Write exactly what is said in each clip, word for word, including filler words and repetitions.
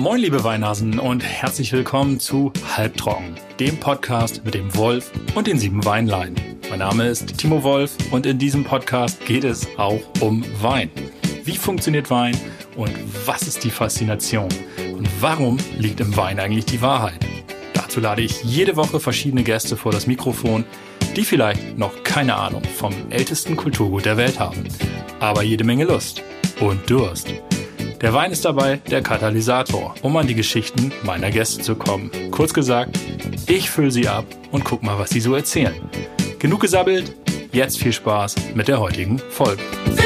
Moin liebe Weinhasen und herzlich willkommen zu Halbtrocken, dem Podcast mit dem Wolf und den sieben Weinlein. Mein Name ist Timo Wolf und in diesem Podcast geht es auch um Wein. Wie funktioniert Wein und was ist die Faszination? Und warum liegt im Wein eigentlich die Wahrheit? Dazu lade ich jede Woche verschiedene Gäste vor das Mikrofon, die vielleicht noch keine Ahnung vom ältesten Kulturgut der Welt haben, aber jede Menge Lust und Durst. Der Wein ist dabei der Katalysator, um an die Geschichten meiner Gäste zu kommen. Kurz gesagt, ich fülle sie ab und guck mal, was sie so erzählen. Genug gesabbelt, jetzt viel Spaß mit der heutigen Folge.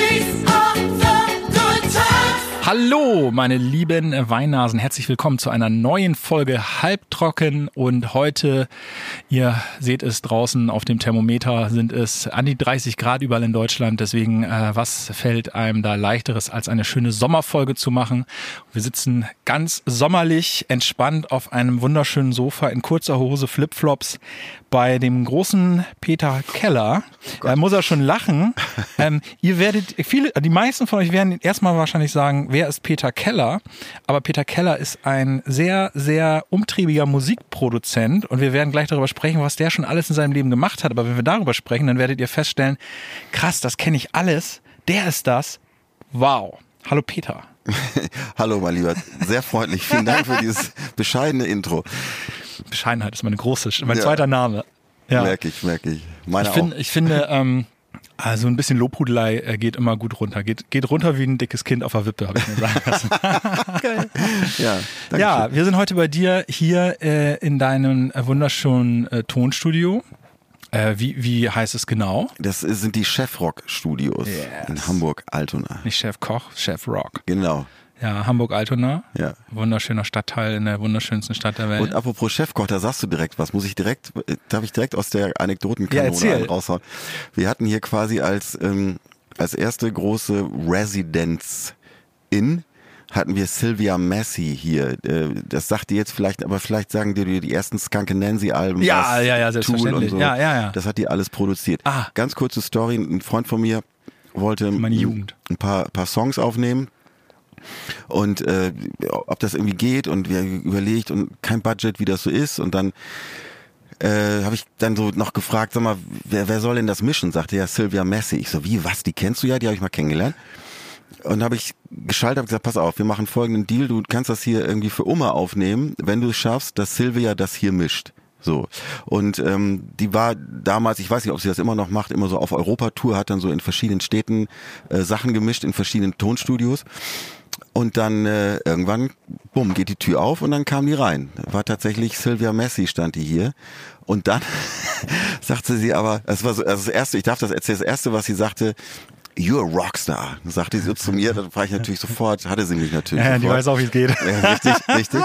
Hallo, meine lieben Weinnasen, herzlich willkommen zu einer neuen Folge Halbtrocken und heute, ihr seht es draußen auf dem Thermometer, sind es an die dreißig Grad überall in Deutschland, deswegen äh, was fällt einem da leichteres, als eine schöne Sommerfolge zu machen. Wir sitzen ganz sommerlich, entspannt auf einem wunderschönen Sofa in kurzer Hose, Flipflops bei dem großen Peter Keller. Da muss er schon lachen. ähm, ihr werdet, viele, die meisten von euch werden erstmal wahrscheinlich sagen, wer ist Peter Keller? Aber Peter Keller ist ein sehr, sehr umtriebiger Musikproduzent und wir werden gleich darüber sprechen, was der schon alles in seinem Leben gemacht hat. Aber wenn wir darüber sprechen, dann werdet ihr feststellen, krass, das kenne ich alles. Der ist das. Wow. Hallo Peter. Hallo mein Lieber, sehr freundlich. Vielen Dank für dieses bescheidene Intro. Bescheidenheit ist meine große, mein ja. zweiter Name. Ja. Merke ich, merke ich. Meine ich, auch. Find, ich finde, ähm, also ein bisschen Lobhudelei äh, geht immer gut runter. Geht, geht runter wie ein dickes Kind auf der Wippe, habe ich mir sagen lassen. Geil. Ja, danke ja, schön. Wir sind heute bei dir hier äh, in deinem äh, wunderschönen äh, Tonstudio. Äh, wie, wie heißt es genau? Das sind die Chefrock-Studios yes. in Hamburg-Altona. Nicht Chef Koch, Chef Rock. Genau. Ja, Hamburg-Altona. Ja. Wunderschöner Stadtteil in der wunderschönsten Stadt der Welt. Und apropos Chefkoch, da sagst du direkt was. Muss ich direkt, darf ich direkt aus der Anekdotenkanone ja, raushauen? Wir hatten hier quasi als, ähm, als erste große Residenz in hatten wir Sylvia Massey hier. Das sagt dir jetzt vielleicht, aber vielleicht sagen dir die ersten Skunk Nancy Alben. Ja, ja, ja, selbstverständlich. So. Ja, ja, ja. Das hat die alles produziert. Ah. Ganz kurze Story. Ein Freund von mir wollte Meine Jugend. ein paar, paar Songs aufnehmen. Und äh, ob das irgendwie geht und wir überlegt und kein Budget, wie das so ist. Und dann äh, habe ich dann so noch gefragt, sag mal, wer, wer soll denn das mischen? Sagte ja Sylvia Massey. Ich so, wie, was, die kennst du ja? Die habe ich mal kennengelernt. Und habe ich geschaltet, habe gesagt, pass auf, wir machen folgenden Deal, du kannst das hier irgendwie für Oma aufnehmen, wenn du es schaffst, dass Sylvia das hier mischt. So. Und ähm, die war damals, ich weiß nicht, ob sie das immer noch macht, immer so auf Europatour, hat dann so in verschiedenen Städten äh, Sachen gemischt, in verschiedenen Tonstudios. Und dann äh, irgendwann, bumm, geht die Tür auf und dann kam die rein. War tatsächlich Sylvia Massey, stand die hier. Und dann sagte sie aber, das war so, also das erste, ich darf das erzählen, das erste, was sie sagte, you're a Rockstar, sagte sie so zu mir, dann war ich natürlich sofort, hatte sie mich natürlich ja, sofort. Die weiß auch, wie es geht. Ja, richtig, richtig.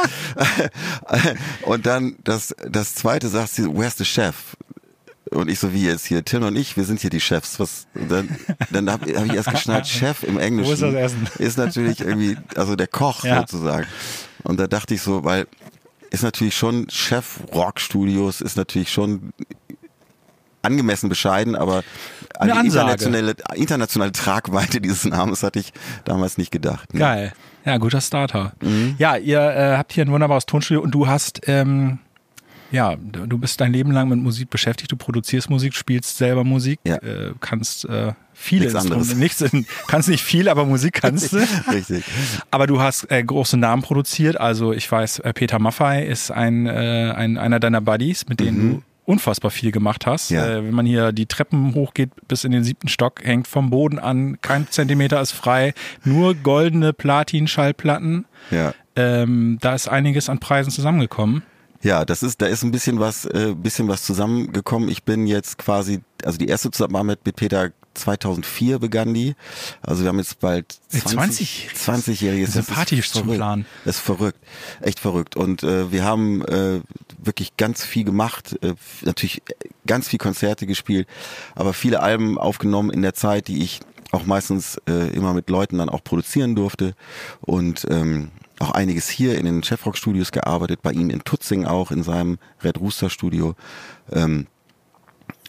Und dann das, das zweite sagt sie, where's the chef? Und ich so, wie jetzt hier, Tim und ich, wir sind hier die Chefs. Was? Dann, dann habe hab ich erst geschnallt, Chef im Englischen. Wo ist das Essen? Ist natürlich irgendwie, also der Koch ja. sozusagen. Und da dachte ich so, weil ist natürlich schon Chef Rock Studios, ist natürlich schon angemessen bescheiden, aber an die internationale, internationale Tragweite dieses Namens hatte ich damals nicht gedacht. Ne? Geil. Ja, guter Starter. Mhm. Ja, ihr äh, habt hier ein wunderbares Tonstudio und du hast, ähm, ja, du bist dein Leben lang mit Musik beschäftigt, du produzierst Musik, spielst selber Musik, ja. äh, kannst äh, viele Nichts anderes. Nichts, kannst nicht viel, aber Musik kannst du. Richtig. Aber du hast äh, große Namen produziert, also ich weiß, äh, Peter Maffay ist ein, äh, ein einer deiner Buddies, mit denen mhm. du unfassbar viel gemacht hast. Ja. Äh, wenn man hier die Treppen hochgeht bis in den siebten Stock, hängt vom Boden an, kein Zentimeter ist frei, nur goldene Platin-Schallplatten. Ja. Ähm, da ist einiges an Preisen zusammengekommen. Ja, das ist, da ist ein bisschen was, äh, bisschen was zusammengekommen. Ich bin jetzt quasi, also die erste Zusammenarbeit mit Peter zweitausendvier begann die. Also wir haben jetzt bald zwanzig, zwanzigjähriges. Das ist eine Party zum Plan. Das ist verrückt, echt verrückt. Und äh, wir haben äh, wirklich ganz viel gemacht, äh, natürlich ganz viel Konzerte gespielt, aber viele Alben aufgenommen in der Zeit, die ich auch meistens äh, immer mit Leuten dann auch produzieren durfte und ähm, auch einiges hier in den Chefrock Studios gearbeitet, bei ihm in Tutzing auch, in seinem Red Rooster Studio. Ähm,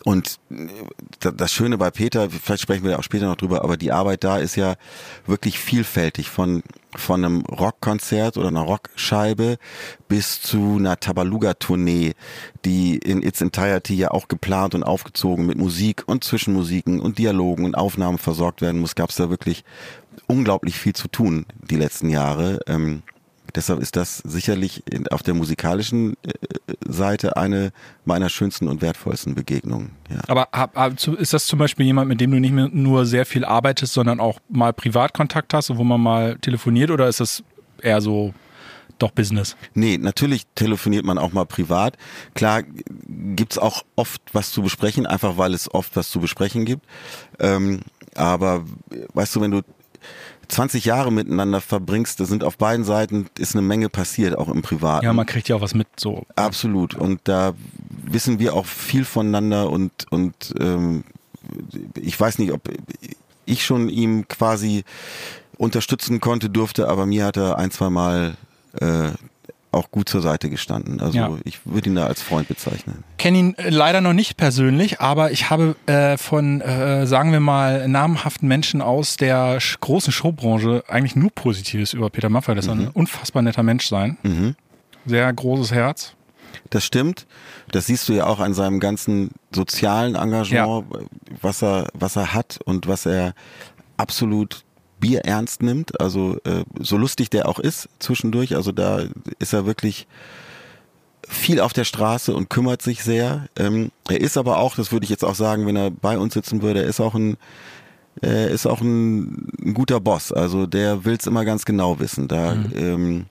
Und das Schöne bei Peter, vielleicht sprechen wir ja auch später noch drüber, aber die Arbeit da ist ja wirklich vielfältig, von von einem Rockkonzert oder einer Rockscheibe bis zu einer Tabaluga-Tournee, die in its entirety ja auch geplant und aufgezogen mit Musik und Zwischenmusiken und Dialogen und Aufnahmen versorgt werden muss. Gab es da wirklich unglaublich viel zu tun die letzten Jahre. Ähm, Deshalb ist das sicherlich auf der musikalischen Seite eine meiner schönsten und wertvollsten Begegnungen. Ja. Aber ist das zum Beispiel jemand, mit dem du nicht mehr nur sehr viel arbeitest, sondern auch mal Privatkontakt hast, wo man mal telefoniert, oder ist das eher so doch Business? Nee, natürlich telefoniert man auch mal privat. Klar gibt's auch oft was zu besprechen, einfach weil es oft was zu besprechen gibt. Ähm, aber weißt du, wenn du zwanzig Jahre miteinander verbringst, da sind auf beiden Seiten, ist eine Menge passiert, auch im Privaten. Ja, man kriegt ja auch was mit, so. Absolut. Und da wissen wir auch viel voneinander und, und ähm, ich weiß nicht, ob ich schon ihm quasi unterstützen konnte, durfte, aber mir hat er ein, zwei Mal äh, auch gut zur Seite gestanden. Also ja. Ich würde ihn da als Freund bezeichnen. Kenne ihn leider noch nicht persönlich, aber ich habe äh, von, äh, sagen wir mal, namhaften Menschen aus der sch- großen Showbranche eigentlich nur Positives über Peter Maffay. Das soll mhm. ein unfassbar netter Mensch sein. Mhm. Sehr großes Herz. Das stimmt. Das siehst du ja auch an seinem ganzen sozialen Engagement, ja. was er, was er hat und was er absolut Bier ernst nimmt, also äh, so lustig der auch ist zwischendurch, also da ist er wirklich viel auf der Straße und kümmert sich sehr. Ähm, er ist aber auch, das würde ich jetzt auch sagen, wenn er bei uns sitzen würde, er ist auch ein er ist auch ein, ein guter Boss, also der will es immer ganz genau wissen. Da mhm. ähm,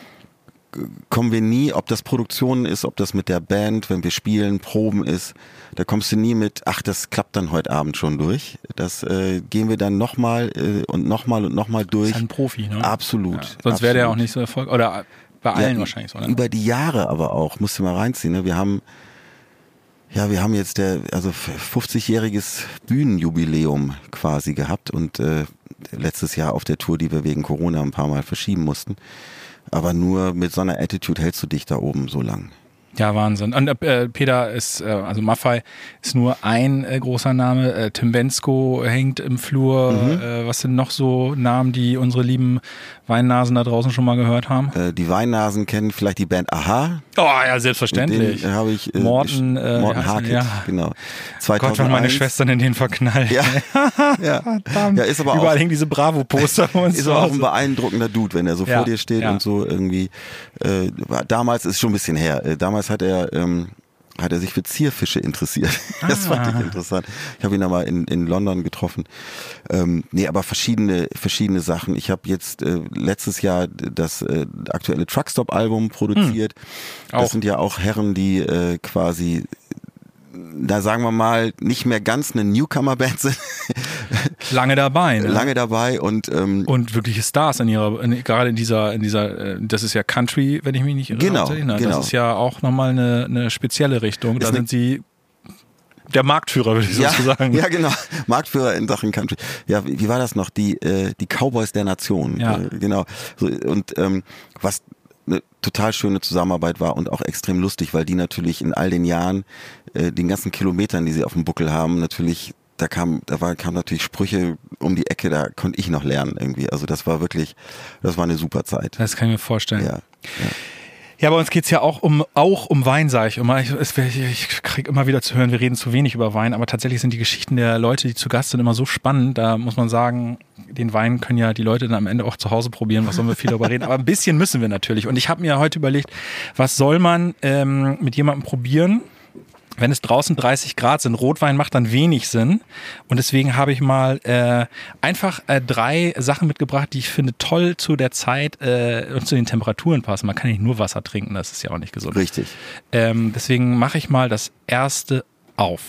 kommen wir nie, ob das Produktionen ist, ob das mit der Band, wenn wir spielen, Proben ist, da kommst du nie mit, ach, das klappt dann heute Abend schon durch. Das äh, gehen wir dann nochmal äh, und nochmal und nochmal durch. Das ist ein Profi, ne? Absolut. Ja. Sonst wäre der auch nicht so erfolgreich. Oder bei allen ja, wahrscheinlich so, ne? Über die Jahre aber auch, musst du mal reinziehen. Ne? Wir haben ja, wir haben jetzt der also fünfzigjähriges Bühnenjubiläum quasi gehabt und äh, letztes Jahr auf der Tour, die wir wegen Corona ein paar Mal verschieben mussten. Aber nur mit so einer Attitude hältst du dich da oben so lang. Ja, Wahnsinn. Und äh, Peter ist, äh, also Maffay ist nur ein äh, großer Name. Äh, Tim Bendzko hängt im Flur. Mhm. Äh, was sind noch so Namen, die unsere lieben Weinnasen da draußen schon mal gehört haben? Äh, die Weinnasen kennen vielleicht die Band Aha. Oh ja, selbstverständlich. Den habe ich. Äh, Morten, äh, Morten Harket, ja. Genau. zweitausendeins. Gott, waren meine Schwestern in den verknallt. Ja, ja. ja ist aber überall auch, hängen diese Bravo-Poster bei uns. Ist aber auch ein beeindruckender Dude, wenn er so ja, vor dir steht ja. und so irgendwie. Äh, damals ist schon ein bisschen her. Äh, damals hat er ähm, hat er sich für Zierfische interessiert. Ah. Das fand ich interessant. Ich habe ihn aber in, in London getroffen. Ähm, nee, aber verschiedene verschiedene Sachen. Ich habe jetzt äh, letztes Jahr das äh, aktuelle Truckstop-Album produziert. Hm. Das auch. Sind ja auch Herren, die äh, quasi, da sagen wir mal, nicht mehr ganz eine Newcomer-Band sind. Lange dabei, ne? Lange dabei und ähm, und wirkliche Stars in ihrer, in, gerade in dieser, in dieser, das ist ja Country, wenn ich mich nicht irre. Genau, ne? genau. Das ist ja auch nochmal eine, eine spezielle Richtung. Da ist sind sie der Marktführer, würde ich ja, so sagen. Ja, genau. Marktführer in Sachen Country. Ja, wie, wie war das noch? Die, äh, die Cowboys der Nation. Ja. Äh, genau. So, und ähm, was eine total schöne Zusammenarbeit war und auch extrem lustig, weil die natürlich in all den Jahren, äh, den ganzen Kilometern, die sie auf dem Buckel haben, natürlich, da kam, da war, kam natürlich Sprüche um die Ecke, da konnte ich noch lernen irgendwie. Also das war wirklich, das war eine super Zeit. Das kann ich mir vorstellen. Ja. ja. Ja, bei uns geht's ja auch um auch um Wein, sage ich immer. Ich, ich krieg immer wieder zu hören, wir reden zu wenig über Wein, aber tatsächlich sind die Geschichten der Leute, die zu Gast sind, immer so spannend. Da muss man sagen, den Wein können ja die Leute dann am Ende auch zu Hause probieren. Was sollen wir viel darüber reden? Aber ein bisschen müssen wir natürlich. Und ich habe mir heute überlegt, was soll man ähm, mit jemandem probieren, wenn es draußen dreißig Grad sind? Rotwein macht dann wenig Sinn. Und deswegen habe ich mal äh, einfach äh, drei Sachen mitgebracht, die ich finde toll zu der Zeit äh, und zu den Temperaturen passen. Man kann nicht nur Wasser trinken, das ist ja auch nicht gesund. Richtig. Ähm, deswegen mache ich mal das erste auf.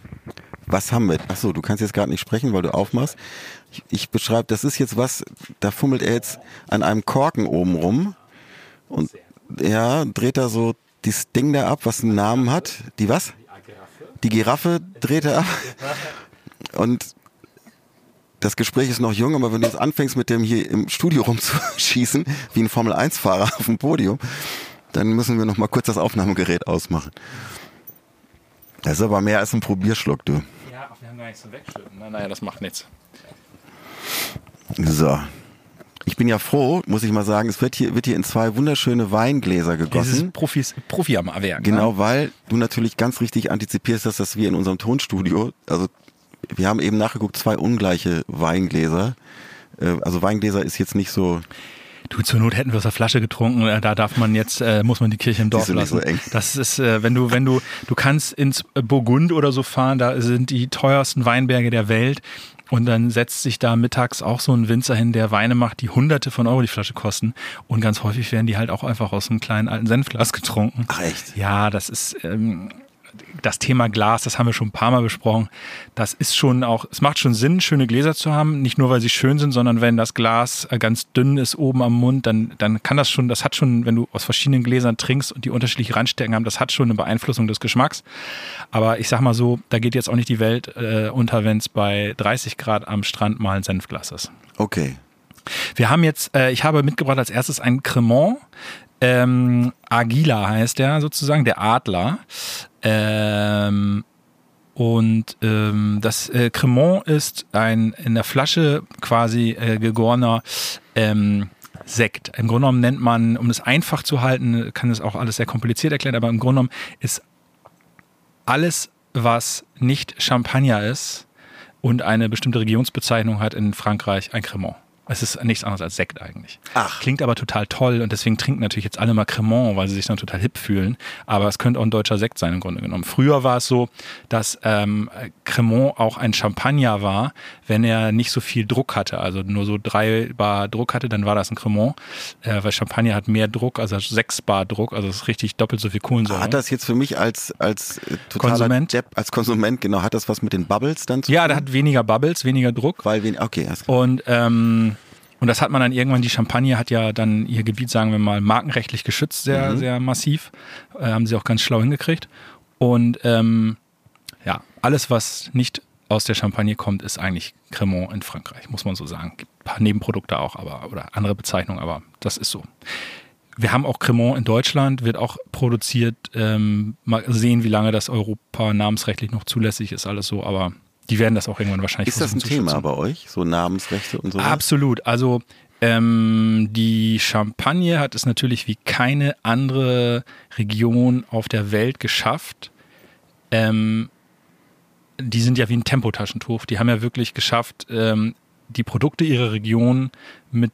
Was haben wir? Achso, du kannst jetzt gerade nicht sprechen, weil du aufmachst. Ich, ich beschreibe, das ist jetzt was, da fummelt er jetzt an einem Korken oben rum und ja, dreht da so dieses Ding da ab, was einen Namen hat. Die was? Die Giraffe dreht er ab. Und das Gespräch ist noch jung, aber wenn du jetzt anfängst mit dem hier im Studio rumzuschießen, wie ein Formel eins Fahrer auf dem Podium, dann müssen wir noch mal kurz das Aufnahmegerät ausmachen. Das ist aber mehr als ein Probierschluck, du. Ja, wir haben gar nichts zum Wegschütten. Naja, das macht nichts. So. Ich bin ja froh, muss ich mal sagen, es wird hier, wird hier in zwei wunderschöne Weingläser gegossen. Dieses Profis, Profi am Werk. Genau, ne? weil du natürlich ganz richtig antizipierst, dass das wir in unserem Tonstudio, also wir haben eben nachgeguckt, zwei ungleiche Weingläser. Also Weingläser ist jetzt nicht so... Du, zur Not hätten wir aus der Flasche getrunken, da darf man jetzt, äh, muss man die Kirche im Dorf Siehst du lassen. nicht so eng. Das ist, äh, wenn du, wenn du, du kannst ins Burgund oder so fahren, da sind die teuersten Weinberge der Welt. Und dann setzt sich da mittags auch so ein Winzer hin, der Weine macht, die hunderte von Euro die Flasche kosten. Und ganz häufig werden die halt auch einfach aus einem kleinen alten Senfglas getrunken. Ach echt? Ja, das ist ähm, das Thema Glas, das haben wir schon ein paar Mal besprochen. Das ist schon auch, es macht schon Sinn, schöne Gläser zu haben. Nicht nur, weil sie schön sind, sondern wenn das Glas ganz dünn ist oben am Mund, dann, dann kann das schon, das hat schon, wenn du aus verschiedenen Gläsern trinkst und die unterschiedliche Randstärken haben, das hat schon eine Beeinflussung des Geschmacks. Aber ich sag mal so, da geht jetzt auch nicht die Welt äh, unter, wenn es bei dreißig Grad am Strand mal ein Senfglas ist. Okay. Wir haben jetzt, äh, ich habe mitgebracht als erstes ein Cremant. Ähm, Agila heißt der sozusagen, der Adler. Ähm, und ähm, das äh, Cremant ist ein in der Flasche quasi äh, gegorener ähm, Sekt. Im Grunde genommen nennt man, um es einfach zu halten, kann es auch alles sehr kompliziert erklären, aber im Grunde genommen ist alles, was nicht Champagner ist und eine bestimmte Regionsbezeichnung hat in Frankreich, ein Cremant. Es ist nichts anderes als Sekt eigentlich. Ach. Klingt aber total toll und deswegen trinken natürlich jetzt alle mal Cremant, weil sie sich dann total hip fühlen. Aber es könnte auch ein deutscher Sekt sein im Grunde genommen. Früher war es so, dass ähm, Cremant auch ein Champagner war, wenn er nicht so viel Druck hatte. Also nur so drei Bar Druck hatte, dann war das ein Cremant. Äh, weil Champagner hat mehr Druck, also sechs Bar Druck, also es ist richtig doppelt so viel Kohlensäure. Hat das jetzt für mich als, als äh, totaler Konsument? Depp, als Konsument, genau, hat das was mit den Bubbles dann zu Ja, tun? der hat weniger Bubbles, weniger Druck. Weil wen, okay, alles klar. Und ähm, Und das hat man dann irgendwann, die Champagne hat ja dann ihr Gebiet, sagen wir mal, markenrechtlich geschützt, sehr, Mhm. sehr massiv. Äh, haben sie auch ganz schlau hingekriegt. Und ähm, ja, alles, was nicht aus der Champagne kommt, ist eigentlich Cremant in Frankreich, muss man so sagen. Gibt ein paar Nebenprodukte auch, aber oder andere Bezeichnungen, aber das ist so. Wir haben auch Cremant in Deutschland, wird auch produziert. Ähm, mal sehen, wie lange das Europa namensrechtlich noch zulässig ist, alles so, aber die werden das auch irgendwann wahrscheinlich Ist das ein versuchen zu Thema schützen. bei euch? So Namensrechte und so? Absolut. Also ähm, die Champagne hat es natürlich wie keine andere Region auf der Welt geschafft. Ähm, die sind ja wie ein Tempotaschentuch. Die haben ja wirklich geschafft, ähm, die Produkte ihrer Region mit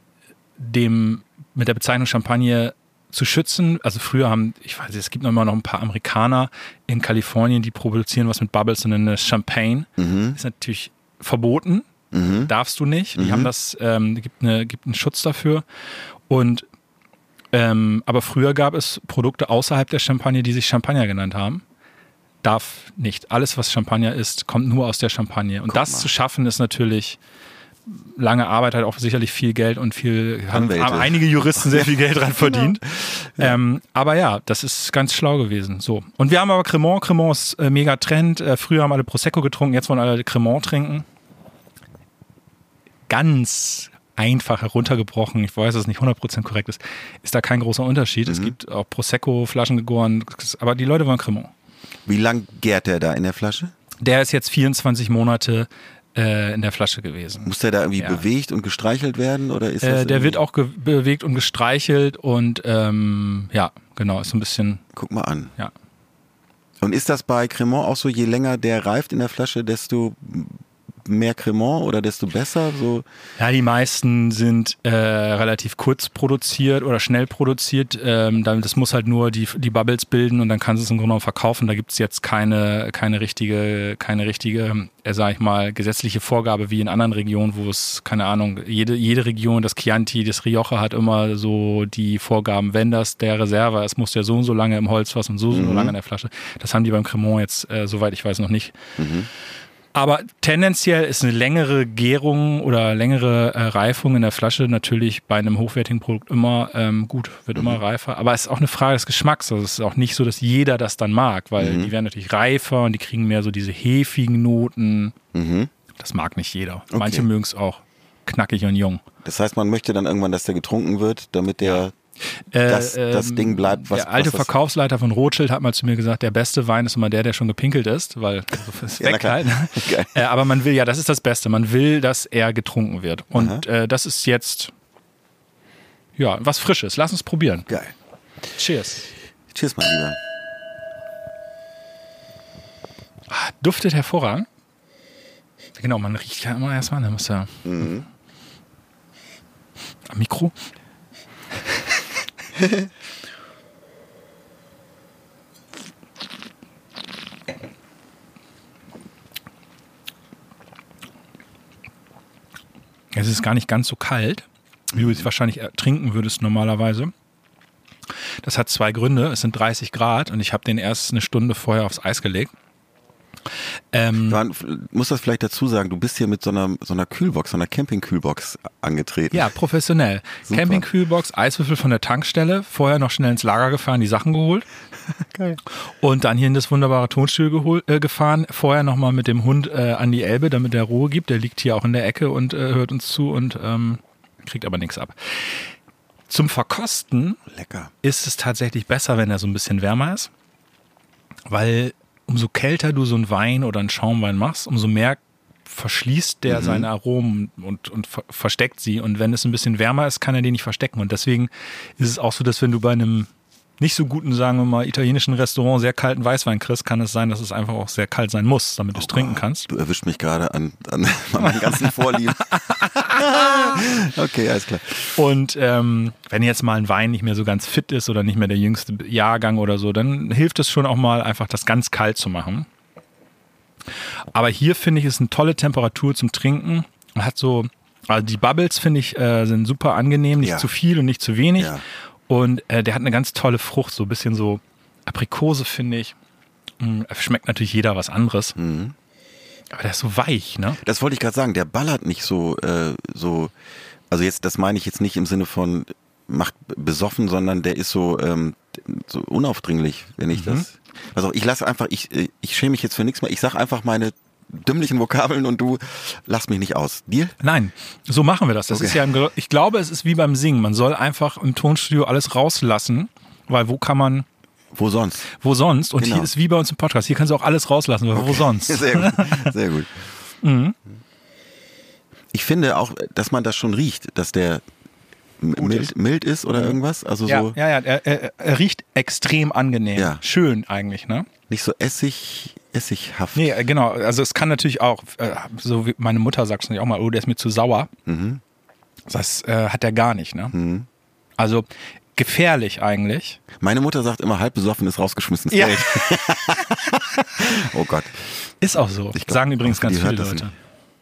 dem mit der Bezeichnung Champagne zu schützen. Also früher haben, ich weiß nicht, es gibt noch immer noch ein paar Amerikaner in Kalifornien, die produzieren was mit Bubbles und nennen das Champagne. Mhm. Ist natürlich verboten, Mhm. darfst du nicht. Die Mhm. haben das, ähm, gibt eine, gibt einen Schutz dafür. Und ähm, aber früher gab es Produkte außerhalb der Champagne, die sich Champagner genannt haben. Darf nicht. Alles, was Champagner ist, kommt nur aus der Champagne. Und Guck das mal. zu schaffen, ist natürlich lange Arbeit, hat auch sicherlich viel Geld und viel, haben, Anwälte. haben einige Juristen sehr viel Geld dran verdient. Ähm, aber ja, das ist ganz schlau gewesen. So. Und wir haben aber Cremant. Cremant ist äh, mega Trend. Äh, früher haben alle Prosecco getrunken, jetzt wollen alle Cremant trinken. Ganz einfach heruntergebrochen, ich weiß, dass es nicht hundert Prozent korrekt ist, ist da kein großer Unterschied. Mhm. Es gibt auch Prosecco-Flaschen gegoren, aber die Leute wollen Cremant. Wie lang gärt der da in der Flasche? Der ist jetzt vierundzwanzig Monate äh, in der Flasche gewesen. Muss der da irgendwie Ja. bewegt und gestreichelt werden? Oder ist das Äh, der irgendwie- wird auch ge- bewegt und gestreichelt und ähm, ja, genau, ist so ein bisschen, Guck mal an. ja. Und ist das bei Cremant auch so, je länger der reift in der Flasche, desto mehr Cremant oder desto besser? So? Ja, die meisten sind äh, relativ kurz produziert oder schnell produziert. Ähm, dann- das muss halt nur die, die Bubbles bilden und dann kannst du es im Grunde genommen verkaufen. Da gibt es jetzt keine, keine richtige, keine richtige, äh, sag ich mal, gesetzliche Vorgabe wie in anderen Regionen, wo es, keine Ahnung, jede, jede Region, das Chianti, das Rioja hat immer so die Vorgaben, wenn das der Reserve ist, muss der so und so lange im Holzfass und so und so Mhm. lange in der Flasche. Das haben die beim Cremant jetzt, äh, soweit ich weiß, noch nicht. Mhm. Aber tendenziell ist eine längere Gärung oder längere äh, Reifung in der Flasche natürlich bei einem hochwertigen Produkt immer ähm, gut, wird immer reifer. Aber es ist auch eine Frage des Geschmacks. Also es ist auch nicht so, dass jeder das dann mag, weil Mhm. die werden natürlich reifer und die kriegen mehr so diese hefigen Noten. Mhm. Das mag nicht jeder. Okay. Manche mögen es auch knackig und jung. Das heißt, man möchte dann irgendwann, dass der getrunken wird, damit der Äh, das, das ähm, Ding bleibt, was Der alte was das- Verkaufsleiter von Rothschild hat mal zu mir gesagt, der beste Wein ist immer der, der schon gepinkelt ist, weil also ist Ja, na weg klar. halt. Ne? Geil. Äh, aber man will, ja, das ist das Beste, man will, dass er getrunken wird. Und äh, das ist jetzt, ja, was Frisches. Lass uns probieren. Geil. Cheers. Cheers, mein Lieber. Ah, duftet hervorragend. Genau, man riecht ja immer erstmal, dann muss ja. Mhm. Am Mikro. Es ist gar nicht ganz so kalt, wie du es wahrscheinlich trinken würdest normalerweise. Das hat zwei Gründe. Es sind dreißig Grad und ich habe den erst eine Stunde vorher aufs Eis gelegt. Ähm, Man muss das vielleicht dazu sagen, du bist hier mit so einer, so einer Kühlbox, so einer Camping-Kühlbox angetreten. ja, professionell. Super. Campingkühlbox, Eiswürfel von der Tankstelle, vorher noch schnell ins Lager gefahren, die Sachen geholt. Geil. Und dann hier in das wunderbare Tonstudio gehol- äh, gefahren. Vorher nochmal mit dem Hund äh, an die Elbe, damit der Ruhe gibt. Der liegt hier auch in der Ecke und äh, hört uns zu und ähm, kriegt aber nichts ab. Zum Verkosten Lecker. ist es tatsächlich besser, wenn er so ein bisschen wärmer ist. Weil umso kälter du so einen Wein oder einen Schaumwein machst, umso mehr verschließt der Mhm. seine Aromen und, und ver- versteckt sie. Und wenn es ein bisschen wärmer ist, kann er die nicht verstecken. Und deswegen ist es auch so, dass wenn du bei einem nicht so guten, sagen wir mal, italienischen Restaurant sehr kalten Weißwein kriegst, kann es sein, dass es einfach auch sehr kalt sein muss, damit du es trinken kannst. Du erwischt mich gerade an, an meinen ganzen Vorlieben. Okay, alles klar. Und ähm, wenn jetzt mal ein Wein nicht mehr so ganz fit ist oder nicht mehr der jüngste Jahrgang oder so, dann hilft es schon auch mal einfach, das ganz kalt zu machen. Aber hier finde ich, ist eine tolle Temperatur zum Trinken. Man hat so, also die Bubbles finde ich äh, sind super angenehm, nicht Ja. zu viel und nicht zu wenig. Ja. Und äh, der hat eine ganz tolle Frucht, so ein bisschen so Aprikose, finde ich. Mm, schmeckt natürlich jeder was anderes. Mhm. Aber der ist so weich, ne? Das wollte ich gerade sagen, der ballert nicht so, äh, so, also jetzt, das meine ich jetzt nicht im Sinne von macht besoffen, sondern der ist so, ähm, so unaufdringlich, wenn ich Mhm. das, also ich lasse einfach, ich, ich schäme mich jetzt für nichts mehr, ich sag einfach meine dümmlichen Vokabeln und du lass mich nicht aus. Deal? Nein, so machen wir das. Das Okay. ist ja, im Ge- ich glaube, es ist wie beim Singen. Man soll einfach im Tonstudio alles rauslassen, weil wo kann man, Wo sonst? wo sonst? Und Genau. hier ist wie bei uns im Podcast. Hier kannst du auch alles rauslassen, weil wo sonst? Sehr gut, sehr gut. Mhm. Ich finde auch, dass man das schon riecht, dass der m- mild, ist. mild ist oder irgendwas, also Ja, so ja, ja er, er, er riecht extrem angenehm. Ja. Schön eigentlich, ne? nicht so essig, essighaft. Nee, äh, genau. Also es kann natürlich auch, äh, so wie meine Mutter sagt es natürlich auch mal, oh, der ist mir zu sauer. Mhm. Das äh, hat er gar nicht, ne? Mhm. Also gefährlich eigentlich. Meine Mutter sagt immer, halb besoffen ist rausgeschmissenes Ja. Geld. Oh Gott. Ist auch so. Ich glaub, Sagen übrigens die ganz hört viele das Leute. nicht.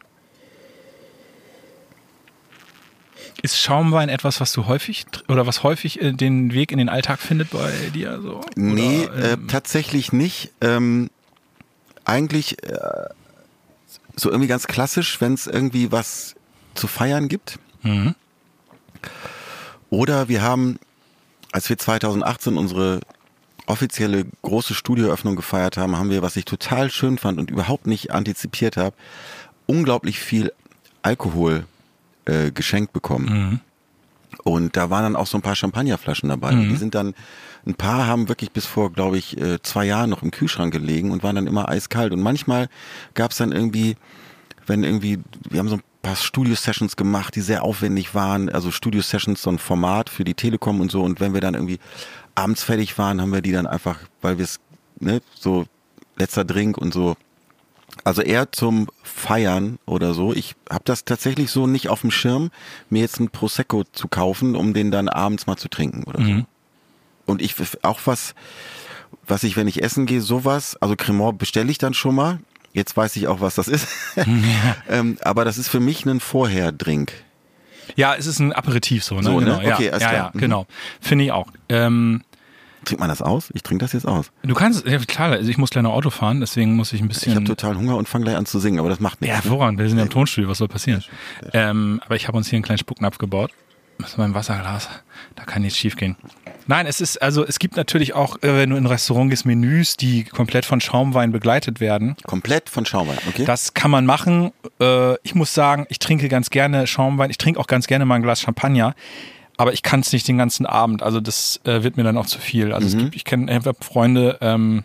Ist Schaumwein etwas, was du häufig tr- oder was häufig äh, den Weg in den Alltag findet bei dir? So? Nee, Oder, ähm, äh, tatsächlich nicht. Ähm, eigentlich äh, so irgendwie ganz klassisch, wenn es irgendwie was zu feiern gibt. mhm. Oder wir haben, als wir zweitausendachtzehn unsere offizielle große Studioöffnung gefeiert haben, haben wir, was ich total schön fand und überhaupt nicht antizipiert habe, unglaublich viel Alkohol äh, geschenkt bekommen. Mhm. Und da waren dann auch so ein paar Champagnerflaschen dabei. Mhm. Und die sind dann, ein paar haben wirklich bis vor, glaube ich, äh, zwei Jahren noch im Kühlschrank gelegen und waren dann immer eiskalt. Und manchmal gab es dann irgendwie, wenn irgendwie, wir haben so ein paar Studio-Sessions gemacht, die sehr aufwendig waren. Also Studio-Sessions, so ein Format für die Telekom und so. Und wenn wir dann irgendwie abends fertig waren, haben wir die dann einfach, weil wir es, ne, so letzter Drink und so. Also eher zum Feiern oder so. Ich habe das tatsächlich so nicht auf dem Schirm, mir jetzt ein Prosecco zu kaufen, um den dann abends mal zu trinken oder so. Mhm. Und ich auch was, was ich, wenn ich essen gehe, sowas, also Cremant bestelle ich dann schon mal. Jetzt weiß ich auch, was das ist. ähm, aber das ist für mich ein Vorher-Drink. Ja, es ist ein Aperitif so, ne? So, ne? Genau, ja. Okay, alles ja, klar. ja, Mhm. genau. Finde ich auch. Ähm, Trinkt man das aus? Ich trinke das jetzt aus. du kannst, ja, klar, also ich muss gleich noch Auto fahren, deswegen muss ich ein bisschen. Ich habe total Hunger und fange gleich an zu singen, aber das macht Ja, nichts. hervorragend, wir sind ja im Tonstudio, was soll passieren? Ähm, aber ich habe uns hier einen kleinen Spucknapf gebaut. Das ist mein Wasserglas, da kann nichts schief gehen. Nein, es ist, also es gibt natürlich auch, äh, wenn du in ein Restaurant gehst, Menüs, die komplett von Schaumwein begleitet werden. Komplett von Schaumwein, okay? Das kann man machen. Äh, ich muss sagen, ich trinke ganz gerne Schaumwein, ich trinke auch ganz gerne mal ein Glas Champagner. aber ich kann es nicht den ganzen Abend. Also das äh, wird mir dann auch zu viel. Also Mhm. es gibt, ich kenne ich hab Freunde, ähm,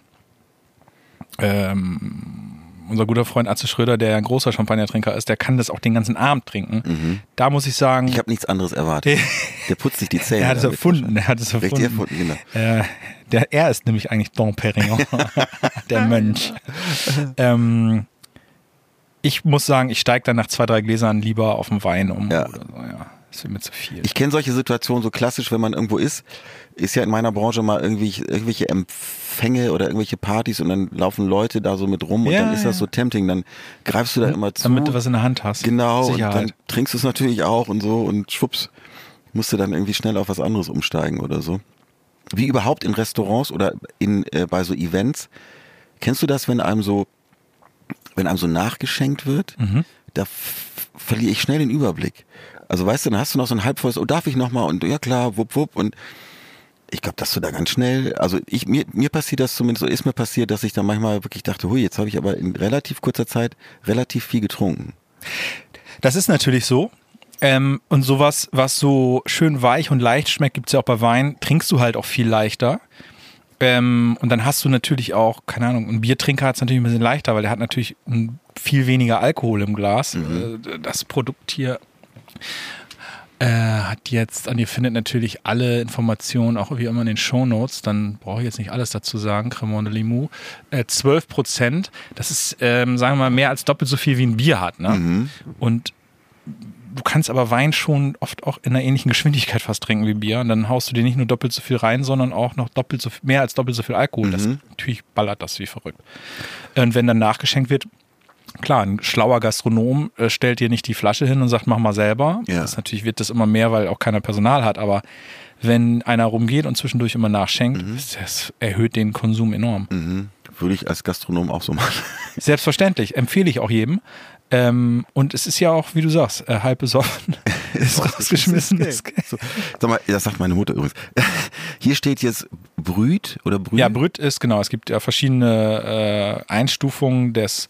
ähm, unser guter Freund Atze Schröder, der ja ein großer Champagnertrinker ist, der kann das auch den ganzen Abend trinken. Mhm. Da muss ich sagen, Ich habe nichts anderes erwartet. Der putzt sich die Zähne. er hat es damit erfunden. Er hat es wahrscheinlich. erfunden. Richtig erfunden, genau. Äh, der, er ist nämlich eigentlich Dom Perignon, der Mönch. ähm, ich muss sagen, ich steige dann nach zwei, drei Gläsern lieber auf den Wein um. Ja. Oder so, ja. Das wird mir zu viel. Ich kenne solche Situationen so klassisch, wenn man irgendwo ist, ist ja in meiner Branche mal irgendwie irgendwelche Empfänge oder irgendwelche Partys und dann laufen Leute da so mit rum und Ja, dann ist das ja. so tempting, dann greifst du da immer zu. Damit du was in der Hand hast. Genau, und Sicherheit. dann trinkst du es natürlich auch und so und schwupps, musst du dann irgendwie schnell auf was anderes umsteigen oder so. Wie überhaupt in Restaurants oder in äh, bei so Events. Kennst du das, wenn einem so, wenn einem so nachgeschenkt wird? Mhm. Da f- verliere ich schnell den Überblick. Also weißt du, dann hast du noch so ein halbvolles, oh, darf ich noch mal? Und ja klar, wupp, wupp. Und ich glaube, dass du da ganz schnell, also ich mir, mir passiert das zumindest, so ist mir passiert, dass ich dann manchmal wirklich dachte, hui, jetzt habe ich aber in relativ kurzer Zeit relativ viel getrunken. Das ist natürlich so. Ähm, und sowas, was so schön weich und leicht schmeckt, gibt's ja auch bei Wein, trinkst du halt auch viel leichter. Ähm, und dann hast du natürlich auch, keine Ahnung, ein Biertrinker hat es natürlich ein bisschen leichter, weil der hat natürlich ein, viel weniger Alkohol im Glas. Mhm. Äh, das Produkt hier äh, hat jetzt, und ihr findet natürlich alle Informationen auch wie immer in den Shownotes, dann brauche ich jetzt nicht alles dazu sagen, Cremant de Limoux, äh, zwölf Prozent, das ist, ähm, sagen wir mal, mehr als doppelt so viel wie ein Bier hat. Ne? Mhm. Und du kannst aber Wein schon oft auch in einer ähnlichen Geschwindigkeit fast trinken wie Bier. Und dann haust du dir nicht nur doppelt so viel rein, sondern auch noch doppelt so viel, mehr als doppelt so viel Alkohol. Mhm. Das natürlich ballert das wie verrückt. Und wenn dann nachgeschenkt wird, klar, ein schlauer Gastronom äh, stellt dir nicht die Flasche hin und sagt, mach mal selber. Ja. Das natürlich wird das immer mehr, weil auch keiner Personal hat. Aber wenn einer rumgeht und zwischendurch immer nachschenkt, Mhm. das erhöht den Konsum enorm. Mhm. Würde ich als Gastronom auch so machen. Selbstverständlich, empfehle ich auch jedem. Ähm, und es ist ja auch, wie du sagst, äh, halb besoffen, ist rausgeschmissenes Geld. So, sag mal, das sagt meine Mutter übrigens. Hier steht jetzt Brüt oder Brüt. Ja, Brüt ist, genau, es gibt ja verschiedene äh, Einstufungen des,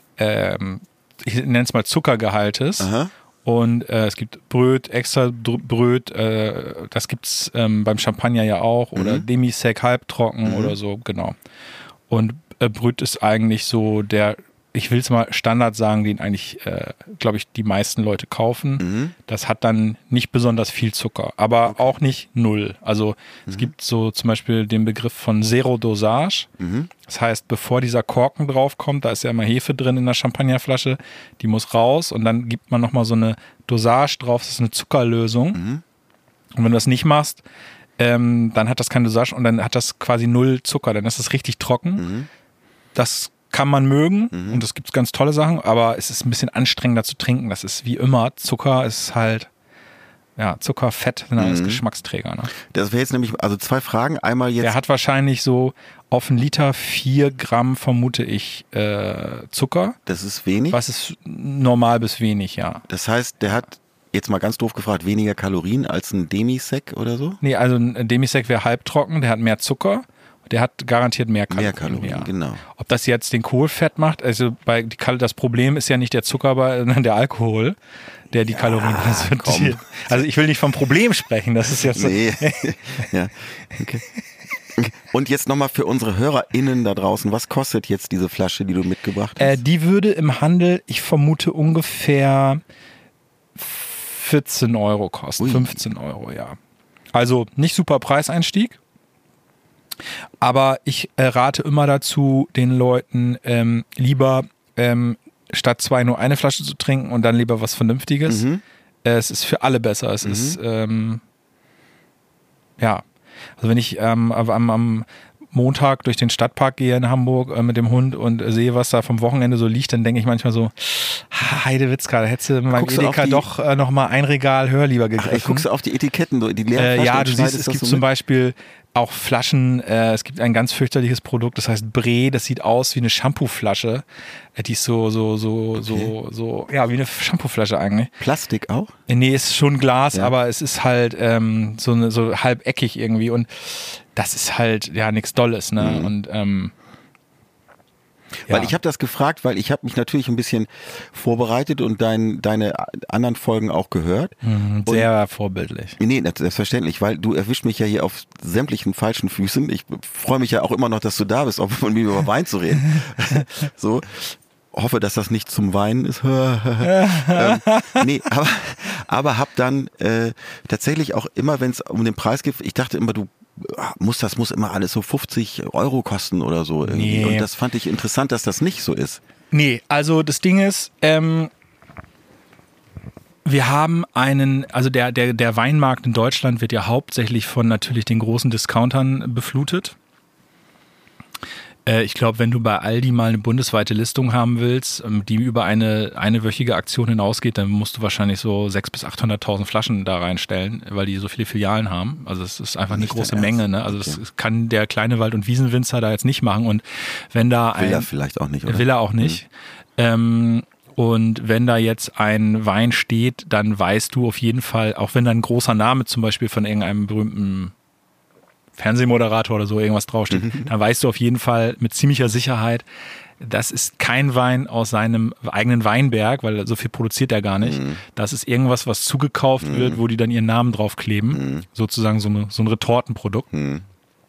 ähm, ich nenne es mal Zuckergehaltes. Aha. Und äh, es gibt Bröt, extra Dr- Bröt, äh, das gibt's ähm, beim Champagner ja auch, oder Mhm. Demi-Sec, halbtrocken Mhm. oder so, genau. Und äh, Bröt ist eigentlich so der, ich will es mal Standard sagen, den eigentlich, äh, glaube ich, die meisten Leute kaufen. Mhm. Das hat dann nicht besonders viel Zucker, aber auch nicht null. Also es gibt so zum Beispiel den Begriff von Zero Dosage. Mhm. Das heißt, bevor dieser Korken draufkommt, da ist ja immer Hefe drin in der Champagnerflasche, die muss raus und dann gibt man nochmal so eine Dosage drauf, das ist eine Zuckerlösung. Mhm. Und wenn du das nicht machst, ähm, dann hat das keine Dosage und dann hat das quasi null Zucker, dann ist das richtig trocken. Mhm. Das kann man mögen Mhm. und es gibt ganz tolle Sachen, aber es ist ein bisschen anstrengender zu trinken. Das ist wie immer, Zucker ist halt, ja, Zucker, Fett sind alles Mhm. Geschmacksträger. Ne? Das wäre jetzt nämlich, also zwei Fragen. Einmal jetzt. Der hat wahrscheinlich so auf einen Liter vier Gramm, vermute ich, äh, Zucker. Das ist wenig. Was ist normal bis wenig, ja. Das heißt, der hat, jetzt mal ganz doof gefragt, weniger Kalorien als ein Demi-Sec oder so? Nee, also ein Demisec wäre halbtrocken, der hat mehr Zucker. Der hat garantiert mehr Kalorien. Mehr Kalorien, ja. genau. Ob das jetzt den Kohl fett macht, also bei die Kal- das Problem ist ja nicht der Zucker, sondern der Alkohol, der die Kalorien resultiert. Also ich will nicht vom Problem sprechen, das ist jetzt so. Nee. Ja. Okay. Okay. Und jetzt nochmal für unsere HörerInnen da draußen, was kostet jetzt diese Flasche, die du mitgebracht hast? Äh, die würde im Handel, ich vermute, ungefähr vierzehn Euro kosten. Ui. fünfzehn Euro, ja. Also nicht super Preiseinstieg. Aber ich äh, rate immer dazu, den Leuten ähm, lieber ähm, statt zwei nur eine Flasche zu trinken und dann lieber was Vernünftiges. Mhm. Äh, es ist für alle besser. Es Mhm. ist, ähm, ja, also wenn ich ähm, am, am Montag durch den Stadtpark gehe in Hamburg äh, mit dem Hund und äh, sehe, was da vom Wochenende so liegt, dann denke ich manchmal so, ha, Heidewitzka, da hättest du beim Guckst du Edeka auf die- doch äh, nochmal ein Regal höher lieber Ach, gegriffen. ich guckst du auf die Etiketten, so die leeren Äh, Flaschen ja, und du schneidest siehst, es das gibt so zum mit? Beispiel auch Flaschen, äh, es gibt ein ganz fürchterliches Produkt, das heißt Bre, das sieht aus wie eine Shampooflasche. Äh, die ist so, so, so, so, so, ja, wie eine Shampooflasche eigentlich. Plastik auch? Äh, Nee, ist schon Glas, Ja. aber es ist halt ähm, so, eine, so halbeckig irgendwie und das ist halt, ja, nichts Dolles, ne? Mhm. Und ähm, Weil Ja. ich habe das gefragt, weil ich habe mich natürlich ein bisschen vorbereitet und dein, deine anderen Folgen auch gehört. Mhm, sehr vorbildlich. Nee, das- selbstverständlich, weil du erwischst mich ja hier auf sämtlichen falschen Füßen. Ich freue mich ja auch immer noch, dass du da bist, auch von mir über Wein zu reden. So. Hoffe, dass das nicht zum Weinen ist. ähm, nee, aber, aber hab dann äh, tatsächlich auch immer, wenn es um den Preis geht, ich dachte immer, du muss das muss immer alles so fünfzig Euro kosten oder so irgendwie. Nee. Und das fand ich interessant, dass das nicht so ist. Nee, also das Ding ist, ähm, wir haben einen, also der, der, der Weinmarkt in Deutschland wird ja hauptsächlich von natürlich den großen Discountern beflutet. Äh, ich glaube, wenn du bei Aldi mal eine bundesweite Listung haben willst, ähm, die über eine einewöchige Aktion hinausgeht, dann musst du wahrscheinlich so sechshunderttausend bis achthunderttausend Flaschen da reinstellen, weil die so viele Filialen haben. Also es ist einfach eine Nicht große dein Ernst? Menge. Ne? Also Okay. das kann der kleine Wald- und Wiesenwinzer da jetzt nicht machen. Und wenn da Will ein... er vielleicht auch nicht, oder? Will er auch nicht. Ähm, und wenn da jetzt ein Wein steht, dann weißt du auf jeden Fall, auch wenn da ein großer Name zum Beispiel von irgendeinem berühmten Fernsehmoderator oder so irgendwas draufsteht, dann weißt du auf jeden Fall mit ziemlicher Sicherheit, das ist kein Wein aus seinem eigenen Weinberg, weil so viel produziert er gar nicht. Mhm. Das ist irgendwas, was zugekauft Mhm. wird, wo die dann ihren Namen draufkleben. Mhm. Sozusagen so, eine, so ein Retortenprodukt. Hm.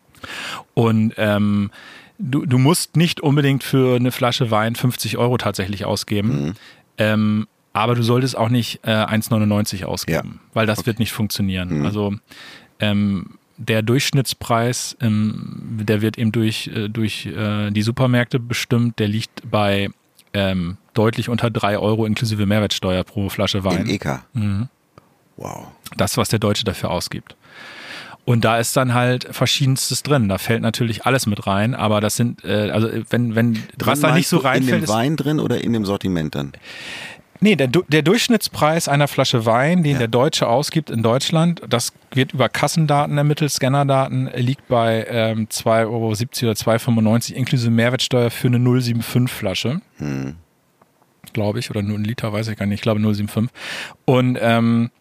Und ähm, du, du musst nicht unbedingt für eine Flasche Wein fünfzig Euro tatsächlich ausgeben. Mhm. Ähm, aber du solltest auch nicht äh, eins neunundneunzig ausgeben, weil das Okay. wird nicht funktionieren. Mhm. Also ähm, der Durchschnittspreis, ähm, der wird eben durch, äh, durch äh, die Supermärkte bestimmt, der liegt bei ähm, deutlich unter drei Euro inklusive Mehrwertsteuer pro Flasche Wein. Im E K. Mhm. Wow. Das, was der Deutsche dafür ausgibt. Und da ist dann halt Verschiedenstes drin. Da fällt natürlich alles mit rein, aber das sind, äh, also wenn, wenn, was Drin da nicht so meinst du reinfällt, in dem ist, Wein drin oder in dem Sortiment dann? nee, der, Du- der Durchschnittspreis einer Flasche Wein, den Ja. der Deutsche ausgibt in Deutschland, das wird über Kassendaten ermittelt, Scannerdaten, liegt bei ähm, zwei Euro siebzig oder zwei Euro fünfundneunzig inklusive Mehrwertsteuer für eine null Komma fünfundsiebzig Flasche, Hm. glaube ich, oder nur ein Liter, weiß ich gar nicht, ich glaube null Komma fünfundsiebzig. Und ähm,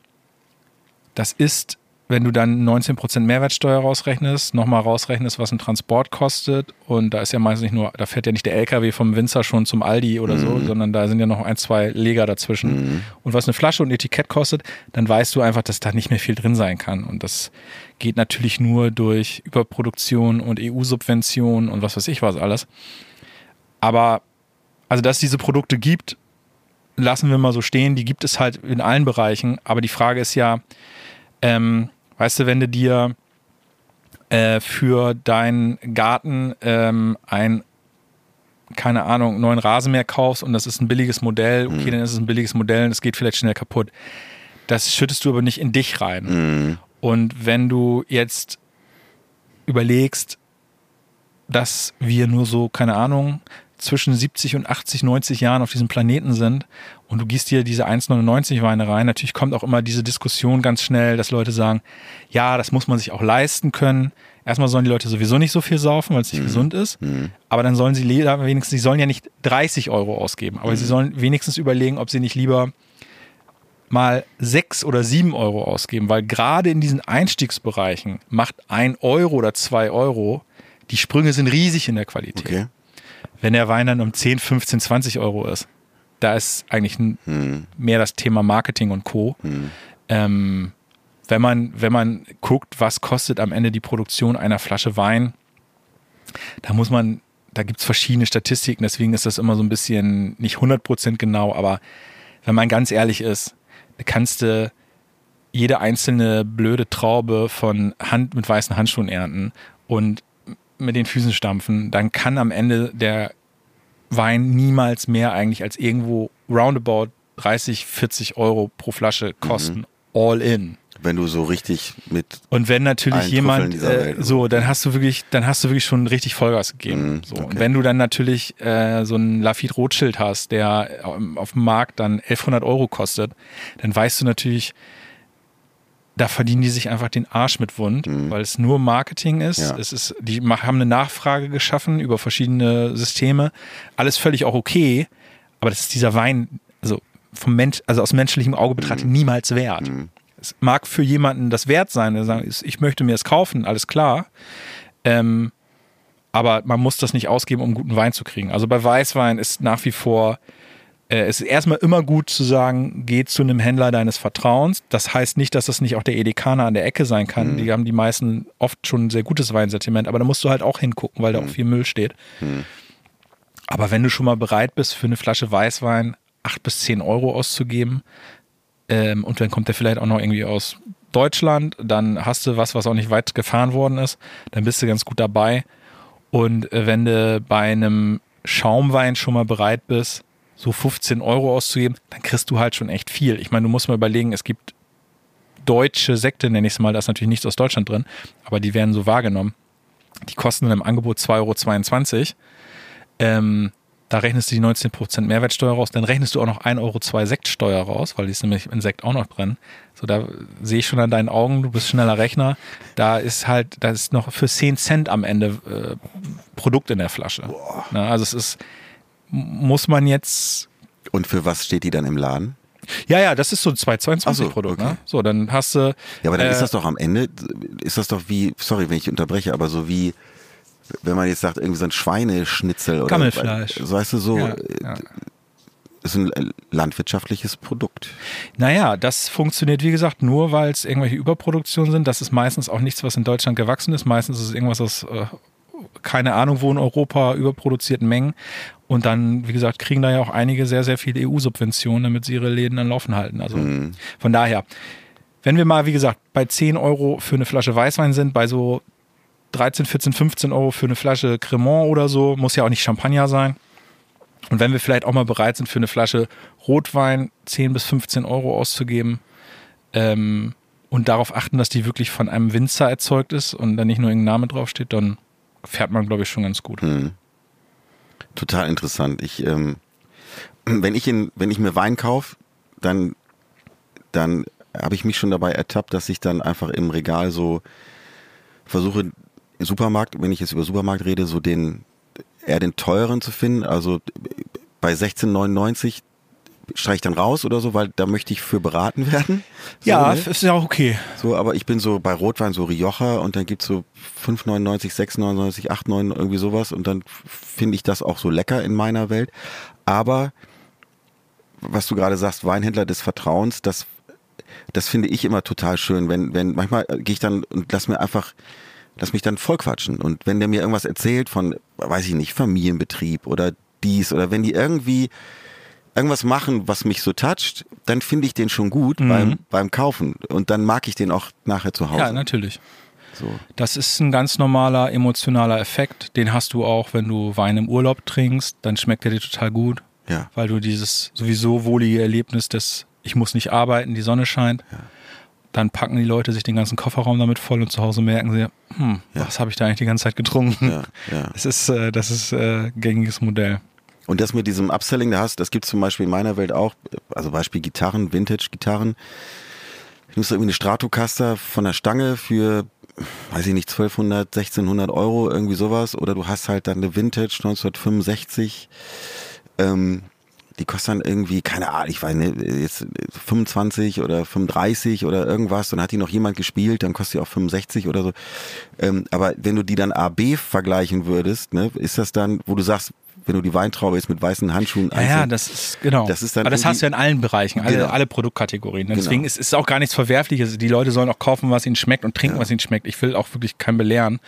das ist, wenn du dann neunzehn Prozent Mehrwertsteuer rausrechnest, nochmal rausrechnest, was ein Transport kostet, und da ist ja meistens nicht nur, da fährt ja nicht der L K W vom Winzer schon zum Aldi oder so, Mhm. sondern da sind ja noch ein, zwei Leger dazwischen. Mhm. Und was eine Flasche und ein Etikett kostet, dann weißt du einfach, dass da nicht mehr viel drin sein kann. Und das geht natürlich nur durch Überproduktion und E U-Subventionen und was weiß ich was alles. Aber, also dass es diese Produkte gibt, lassen wir mal so stehen, die gibt es halt in allen Bereichen. Aber die Frage ist ja, ähm, weißt du, wenn du dir äh, für deinen Garten ähm, ein, keine Ahnung, neuen Rasenmäher kaufst und das ist ein billiges Modell, okay, Mhm. dann ist es ein billiges Modell und es geht vielleicht schnell kaputt. Das schüttest du aber nicht in dich rein. Mhm. Und wenn du jetzt überlegst, dass wir nur so, keine Ahnung, zwischen siebzig und achtzig, neunzig Jahren auf diesem Planeten sind und du gießt dir diese eins neunundneunzig Weine rein, natürlich kommt auch immer diese Diskussion ganz schnell, dass Leute sagen, ja, das muss man sich auch leisten können. Erstmal sollen die Leute sowieso nicht so viel saufen, weil es nicht Mhm. gesund ist. Mhm. Aber dann sollen sie le- wenigstens, sie sollen ja nicht dreißig Euro ausgeben, aber Mhm. sie sollen wenigstens überlegen, ob sie nicht lieber mal sechs oder sieben Euro ausgeben, weil gerade in diesen Einstiegsbereichen macht ein Euro oder zwei Euro, die Sprünge sind riesig in der Qualität. Okay. Wenn der Wein dann um zehn, fünfzehn, zwanzig Euro ist, da ist eigentlich ein, Hm. mehr das Thema Marketing und Co. Hm. Ähm, wenn man, wenn man guckt, was kostet am Ende die Produktion einer Flasche Wein, da muss man, da gibt es verschiedene Statistiken, deswegen ist das immer so ein bisschen nicht hundert Prozent genau, aber wenn man ganz ehrlich ist, da kannst du jede einzelne blöde Traube von Hand mit weißen Handschuhen ernten und mit den Füßen stampfen, dann kann am Ende der Wein niemals mehr eigentlich als irgendwo roundabout dreißig, vierzig Euro pro Flasche kosten, all in. Wenn du so richtig mit Und wenn natürlich allen jemand Trüffeln dieser äh, Welt- so, dann hast du wirklich, dann hast du wirklich schon richtig Vollgas gegeben. Mhm, so. okay. Und wenn du dann natürlich äh, so ein Lafite Rothschild hast, der auf dem Markt dann elfhundert Euro kostet, dann weißt du natürlich, da verdienen die sich einfach den Arsch mit wund, Mhm. weil es nur Marketing ist. Ja. Es ist, die mach- haben eine Nachfrage geschaffen über verschiedene Systeme. Alles völlig auch okay, aber das ist dieser Wein, also vom Mensch, also aus menschlichem Auge betrachtet, niemals wert. Mhm. Es mag für jemanden das wert sein, der sagt, ich möchte mir das kaufen, alles klar. Ähm, aber man muss das nicht ausgeben, um guten Wein zu kriegen. Also bei Weißwein ist nach wie vor, äh, es ist erstmal immer gut zu sagen, geh zu einem Händler deines Vertrauens. Das heißt nicht, dass das nicht auch der Edekaner an der Ecke sein kann. Mhm. Die haben die meisten oft schon ein sehr gutes Weinsortiment, aber da musst du halt auch hingucken, weil da mhm. auch viel Müll steht. Mhm. Aber wenn du schon mal bereit bist, für eine Flasche Weißwein acht bis zehn Euro auszugeben, ähm, und dann kommt der vielleicht auch noch irgendwie aus Deutschland, dann hast du was, was auch nicht weit gefahren worden ist, dann bist du ganz gut dabei. Und äh, wenn du bei einem Schaumwein schon mal bereit bist, so fünfzehn Euro auszugeben, dann kriegst du halt schon echt viel. Ich meine, du musst mal überlegen, es gibt deutsche Sekte, nenne ich es mal, da ist natürlich nichts aus Deutschland drin, aber die werden so wahrgenommen. Die kosten dann im Angebot zwei Euro zweiundzwanzig. Ähm, Da rechnest du die neunzehn Prozent Mehrwertsteuer raus, dann rechnest du auch noch ein Euro zwei Sektsteuer raus, weil die ist nämlich in Sekt auch noch drin. So, da sehe ich schon an deinen Augen, du bist schneller Rechner. Da ist halt, da ist noch für zehn Cent am Ende äh, Produkt in der Flasche. Na, also es ist, muss man jetzt. Und für was steht die dann im Laden? Ja, ja, das ist so ein zwei Euro zweiundzwanzig so, Produkt. okay. Ne? So, dann hast du. Ja, aber dann äh, ist das doch am Ende, ist das doch wie, sorry, wenn ich unterbreche, aber so wie, wenn man jetzt sagt, irgendwie so ein Schweineschnitzel oder Gammelfleisch. So, weißt du, so, ja, ja. ist ein landwirtschaftliches Produkt. Naja, das funktioniert, wie gesagt, nur, weil es irgendwelche Überproduktionen sind. Das ist meistens auch nichts, was in Deutschland gewachsen ist. Meistens ist es irgendwas aus, äh, keine Ahnung wo in Europa, überproduzierten Mengen. Und dann, wie gesagt, kriegen da ja auch einige sehr, sehr viele E U-Subventionen, damit sie ihre Läden dann laufen halten. Also mhm. von daher, wenn wir mal, wie gesagt, bei zehn Euro für eine Flasche Weißwein sind, bei so dreizehn, vierzehn, fünfzehn Euro für eine Flasche Cremant oder so, muss ja auch nicht Champagner sein. Und wenn wir vielleicht auch mal bereit sind, für eine Flasche Rotwein zehn bis fünfzehn Euro auszugeben ähm, und darauf achten, dass die wirklich von einem Winzer erzeugt ist und da nicht nur irgendein Name draufsteht, dann fährt man, glaube ich, schon ganz gut. Hm. Total interessant. Ich, ähm, wenn ich in, wenn ich mir Wein kaufe, dann, dann habe ich mich schon dabei ertappt, dass ich dann einfach im Regal so versuche, im Supermarkt, wenn ich jetzt über Supermarkt rede, so den eher den teuren zu finden. Also bei sechzehn neunundneunzig steige ich dann raus oder so, weil da möchte ich für beraten werden. So, ja, ne? ist ja auch okay. So, aber ich bin so bei Rotwein so Rioja und dann gibt's so fünf neunundneunzig, sechs neunundneunzig, acht neun irgendwie sowas und dann finde ich das auch so lecker in meiner Welt. Aber was du gerade sagst, Weinhändler des Vertrauens, das das finde ich immer total schön, wenn wenn manchmal gehe ich dann und lass mir einfach lass mich dann vollquatschen. Und wenn der mir irgendwas erzählt von, weiß ich nicht, Familienbetrieb oder dies oder wenn die irgendwie irgendwas machen, was mich so toucht, dann finde ich den schon gut mhm. beim, beim Kaufen. Und dann mag ich den auch nachher zu Hause. Ja, natürlich. So. Das ist ein ganz normaler emotionaler Effekt. Den hast du auch, wenn du Wein im Urlaub trinkst, dann schmeckt er dir total gut. Ja. Weil du dieses sowieso wohlige Erlebnis des, ich muss nicht arbeiten, die Sonne scheint. Ja. Dann packen die Leute sich den ganzen Kofferraum damit voll und zu Hause merken sie, hm, ja. was habe ich da eigentlich die ganze Zeit getrunken? Ja, ja. Das ist, äh, das ist äh, gängiges Modell. Und das mit diesem Upselling, da hast, das gibt es zum Beispiel in meiner Welt auch, also Beispiel Gitarren, Vintage-Gitarren. Ich nutze irgendwie eine Stratocaster von der Stange für, weiß ich nicht, zwölfhundert, sechzehnhundert Euro, irgendwie sowas. Oder du hast halt dann eine Vintage neunzehnhundertfünfundsechzig, ähm, die kostet dann irgendwie, keine Ahnung, ich weiß nicht, jetzt fünfundzwanzig oder fünfunddreißig oder irgendwas, dann hat die noch jemand gespielt, dann kostet die auch fünfundsechzig oder so. Ähm, aber wenn du die dann A B vergleichen würdest, ne, ist das dann, wo du sagst, wenn du die Weintraube jetzt mit weißen Handschuhen einzeln, ja, ja, das ist, genau. Das ist dann aber das hast du ja in allen Bereichen, alle, genau. alle Produktkategorien. Deswegen genau. ist es auch gar nichts Verwerfliches. Die Leute sollen auch kaufen, was ihnen schmeckt und trinken, ja. was ihnen schmeckt. Ich will auch wirklich keinen belehren.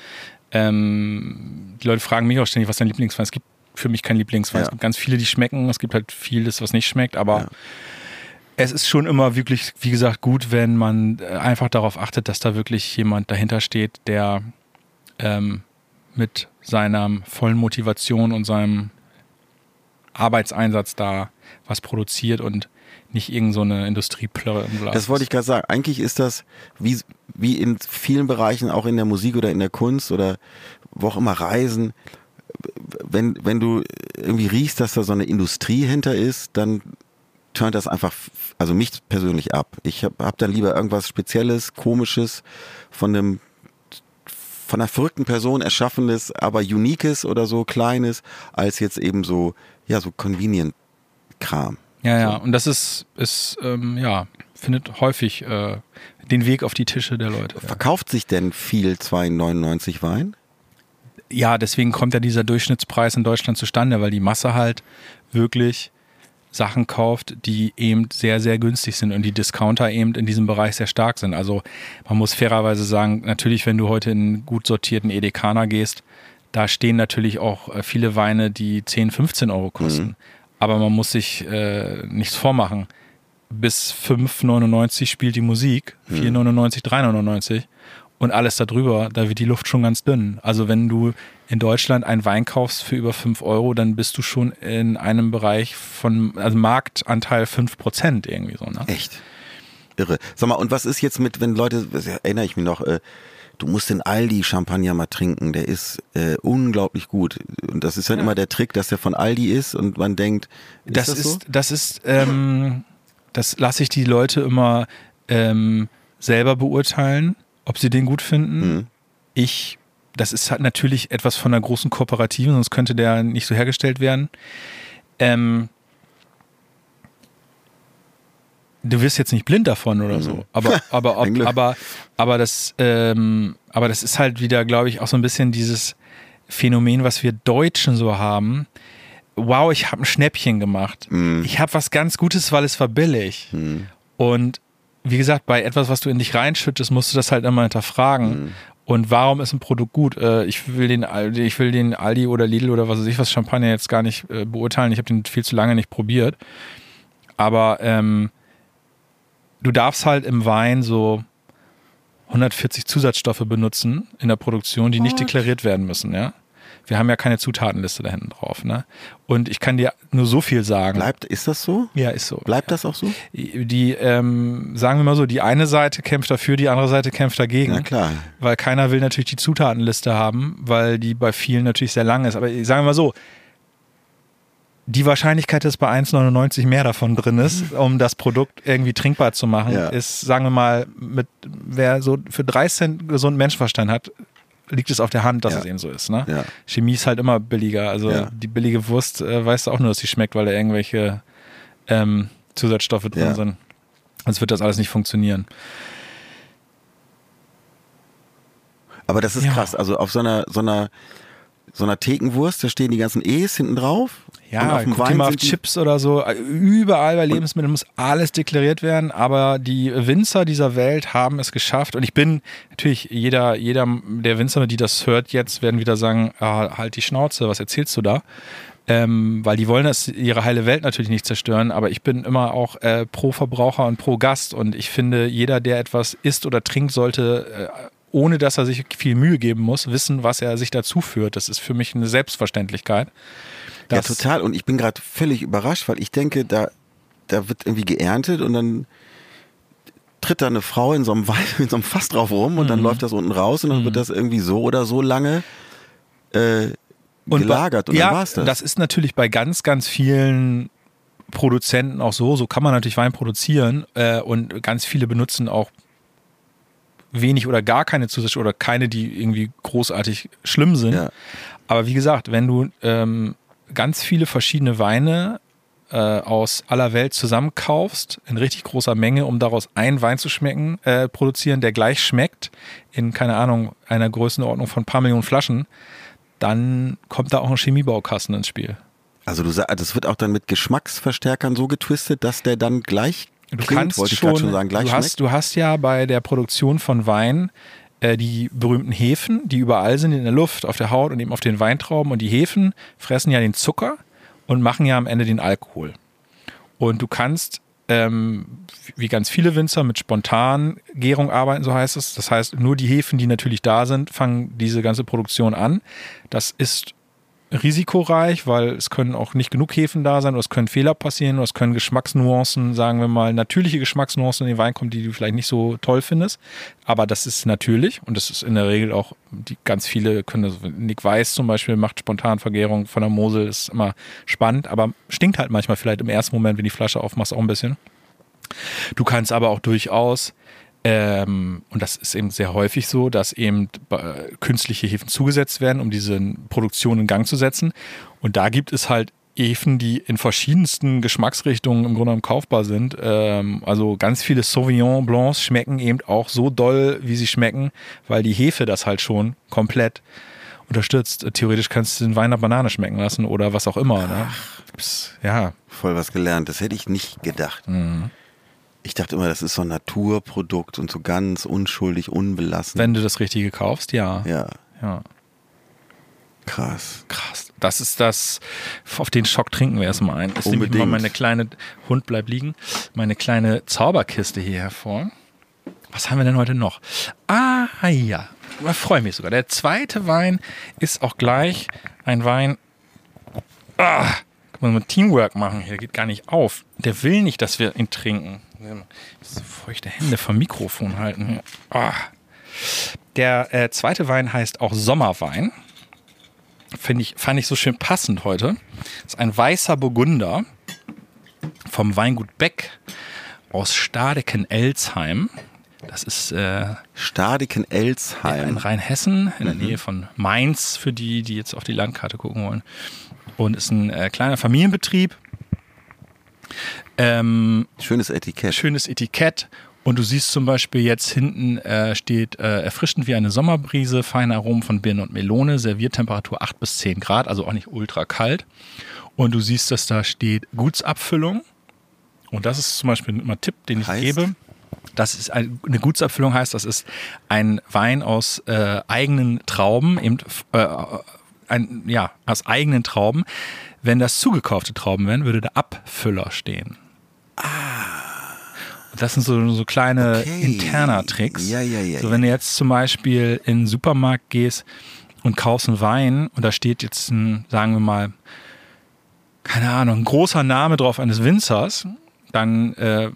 Ähm, die Leute fragen mich auch ständig, was dein Lieblingswein ist. Es gibt für mich kein Lieblingswein. Ja. Es gibt ganz viele, die schmecken. Es gibt halt vieles, was nicht schmeckt. Aber ja. es ist schon immer wirklich, wie gesagt, gut, wenn man einfach darauf achtet, dass da wirklich jemand dahinter steht, der ähm, mit seiner vollen Motivation und seinem Arbeitseinsatz da was produziert und nicht irgend so eine Industrieplörre im Glas. Das wollte ich gerade sagen. Eigentlich ist das wie, wie in vielen Bereichen, auch in der Musik oder in der Kunst oder wo auch immer Reisen, wenn, wenn du irgendwie riechst, dass da so eine Industrie hinter ist, dann turnt das einfach, also mich persönlich ab. Ich habe hab dann lieber irgendwas Spezielles, Komisches, von einem von einer verrückten Person erschaffenes, aber Uniques oder so, Kleines, als jetzt eben so, ja, so Convenient-Kram. Ja, ja, so. Und das ist, ist ähm, ja, findet häufig äh, den Weg auf die Tische der Leute. Verkauft ja. sich denn viel zwei neunundneunzig Wein? ja, deswegen kommt ja dieser Durchschnittspreis in Deutschland zustande, weil die Masse halt wirklich Sachen kauft, die eben sehr, sehr günstig sind und die Discounter eben in diesem Bereich sehr stark sind. Also man muss fairerweise sagen, natürlich, wenn du heute in einen gut sortierten Edekaner gehst, da stehen natürlich auch viele Weine, die zehn, fünfzehn Euro kosten. Mhm. Aber man muss sich äh, nichts vormachen. Bis fünf neunundneunzig spielt die Musik, vier neunundneunzig, drei neunundneunzig und alles darüber, da wird die Luft schon ganz dünn. Also wenn du in Deutschland einen Wein kaufst für über fünf Euro, dann bist du schon in einem Bereich von, also Marktanteil fünf Prozent irgendwie so. Ne? Echt? Irre. Sag mal, und was ist jetzt mit, wenn Leute, das erinnere ich mich noch, äh, du musst den Aldi Champagner mal trinken, der ist äh, unglaublich gut. Und das ist dann ja immer der Trick, dass der von Aldi ist und man denkt, ist das, das ist, so? das ist, ähm, das lasse ich die Leute immer ähm, selber beurteilen, ob sie den gut finden. Mhm. Ich, das ist halt natürlich etwas von einer großen Kooperativen, sonst könnte der nicht so hergestellt werden. Ähm, du wirst jetzt nicht blind davon oder so, aber aber ob, aber aber das ähm, aber das ist halt wieder, glaube ich, auch so ein bisschen dieses Phänomen, was wir Deutschen so haben. Wow, ich habe ein Schnäppchen gemacht. Mm. Ich habe was ganz Gutes, weil es war billig. Mm. Und wie gesagt, bei etwas, was du in dich reinschüttest, musst du das halt immer hinterfragen. Mm. Und warum ist ein Produkt gut? Äh, ich will den Aldi, ich will den Aldi oder Lidl oder was weiß ich was Champagner jetzt gar nicht äh, beurteilen. Ich habe den viel zu lange nicht probiert. Aber ähm, du darfst halt im Wein so hundertvierzig Zusatzstoffe benutzen in der Produktion, die nicht deklariert werden müssen, ja. Wir haben ja keine Zutatenliste da hinten drauf, ne? Und ich kann dir nur so viel sagen. Bleibt, ist das so? Ja, ist so. Bleibt ja. das auch so? Die, ähm, sagen wir mal so, die eine Seite kämpft dafür, die andere Seite kämpft dagegen. Na klar. Weil keiner will natürlich die Zutatenliste haben, weil die bei vielen natürlich sehr lang ist. Aber sagen wir mal so, die Wahrscheinlichkeit, dass bei eins neunundneunzig mehr davon drin ist, um das Produkt irgendwie trinkbar zu machen, ja. ist, sagen wir mal, mit wer so für drei Cent gesunden Menschenverstand hat, liegt es auf der Hand, dass ja. es eben so ist. Ne? Ja. Chemie ist halt immer billiger. Also ja. die billige Wurst äh, weißt du auch nur, dass sie schmeckt, weil da irgendwelche ähm, Zusatzstoffe drin ja. sind. Sonst wird das alles nicht funktionieren. Aber das ist ja. krass. Also auf so einer, so einer so einer Thekenwurst, da stehen die ganzen E's hinten drauf. Ja, guck dir mal auf Chips oder so. Überall bei Lebensmitteln muss alles deklariert werden, aber die Winzer dieser Welt haben es geschafft. Und ich bin natürlich, jeder, jeder der Winzer, die das hört jetzt, werden wieder sagen, ah, halt die Schnauze, was erzählst du da? Ähm, weil die wollen das, ihre heile Welt natürlich nicht zerstören, aber ich bin immer auch äh, pro Verbraucher und pro Gast und ich finde, jeder, der etwas isst oder trinkt, sollte äh, ohne dass er sich viel Mühe geben muss, wissen, was er sich dazu führt. Das ist für mich eine Selbstverständlichkeit. Ja, total. Und ich bin gerade völlig überrascht, weil ich denke, da, da wird irgendwie geerntet und dann tritt da eine Frau in so einem, in so einem Fass drauf rum und mhm. dann läuft das unten raus und dann mhm. wird das irgendwie so oder so lange äh, gelagert und, und ja, dann war's das. Das ist natürlich bei ganz, ganz vielen Produzenten auch so. So kann man natürlich Wein produzieren äh, und ganz viele benutzen auch wenig oder gar keine Zusatzstoffe oder keine, die irgendwie großartig schlimm sind. Ja. Aber wie gesagt, wenn du ähm, ganz viele verschiedene Weine äh, aus aller Welt zusammenkaufst, in richtig großer Menge, um daraus einen Wein zu schmecken, äh, produzieren, der gleich schmeckt, in, keine Ahnung, einer Größenordnung von ein paar Millionen Flaschen, dann kommt da auch ein Chemiebaukasten ins Spiel. Also du sagst, das wird auch dann mit Geschmacksverstärkern so getwistet, dass der dann gleich Du Klingt, kannst wollte ich schon, schon sagen, gleich du hast, schmeckt. du hast ja bei der Produktion von Wein äh, die berühmten Hefen, die überall sind in der Luft, auf der Haut und eben auf den Weintrauben. Und die Hefen fressen ja den Zucker und machen ja am Ende den Alkohol. Und du kannst, ähm, wie ganz viele Winzer, mit Spontangärung arbeiten, so heißt es. Das heißt, nur die Hefen, die natürlich da sind, fangen diese ganze Produktion an. Das ist risikoreich, weil es können auch nicht genug Hefen da sein oder es können Fehler passieren oder es können Geschmacksnuancen, sagen wir mal, natürliche Geschmacksnuancen in den Wein kommen, die du vielleicht nicht so toll findest. Aber das ist natürlich und das ist in der Regel auch, die ganz viele können das, Nick Weiß zum Beispiel macht Spontanvergärung von der Mosel, ist immer spannend, aber stinkt halt manchmal vielleicht im ersten Moment, wenn die Flasche aufmachst, auch ein bisschen. Du kannst aber auch durchaus Ähm, und das ist eben sehr häufig so, dass eben äh, künstliche Hefen zugesetzt werden, um diese Produktion in Gang zu setzen. Und da gibt es halt Hefen, die in verschiedensten Geschmacksrichtungen im Grunde genommen kaufbar sind. Ähm, also ganz viele Sauvignon Blancs schmecken eben auch so doll, wie sie schmecken, weil die Hefe das halt schon komplett. unterstützt. Theoretisch kannst du den Wein nach Banane schmecken lassen oder was auch immer. Ne? Pss, ja. Voll was gelernt. Das hätte ich nicht gedacht. Mhm. Ich dachte immer, das ist so ein Naturprodukt und so ganz unschuldig, unbelassen. Wenn du das Richtige kaufst, ja. Ja. Ja. Krass. Krass. Das ist das, auf den Schock trinken wir erstmal ein. Jetzt nehme ich mal meine kleine, Hund bleibt liegen, meine kleine Zauberkiste hier hervor. Was haben wir denn heute noch? Ah, ja. Ich freue mich sogar. Der zweite Wein ist auch gleich ein Wein. Ah, kann man mal Teamwork machen hier, geht gar nicht auf. Der will nicht, dass wir ihn trinken. So feuchte Hände vom Mikrofon halten. Ah. Der äh, zweite Wein heißt auch Sommerwein. Finde ich, fand ich so schön passend heute. Das ist ein weißer Burgunder vom Weingut Beck aus Stadeken-Elsheim. Das ist äh, Stadeken-Elsheim in Rheinhessen, in der Nähe von Mainz, für die, die jetzt auf die Landkarte gucken wollen. Und ist ein äh, kleiner Familienbetrieb. Ähm, schönes Etikett. Schönes Etikett. Und du siehst zum Beispiel jetzt hinten äh, steht äh, erfrischend wie eine Sommerbrise, feine Aromen von Birne und Melone, Serviertemperatur acht bis zehn Grad, also auch nicht ultra kalt. Und du siehst, dass da steht Gutsabfüllung. Und das ist zum Beispiel immer ein Tipp, den ich heißt? gebe. Das ist ein, eine Gutsabfüllung heißt, das ist ein Wein aus äh, eigenen Trauben, eben äh, ein, ja, aus eigenen Trauben. Wenn das zugekaufte Trauben wären, würde der Abfüller stehen. Ah. Das sind so, so kleine okay. Interna-Tricks. Ja, ja, ja, so, wenn du jetzt zum Beispiel in den Supermarkt gehst und kaufst einen Wein und da steht jetzt ein, sagen wir mal, keine Ahnung, ein großer Name drauf eines Winzers, dann äh,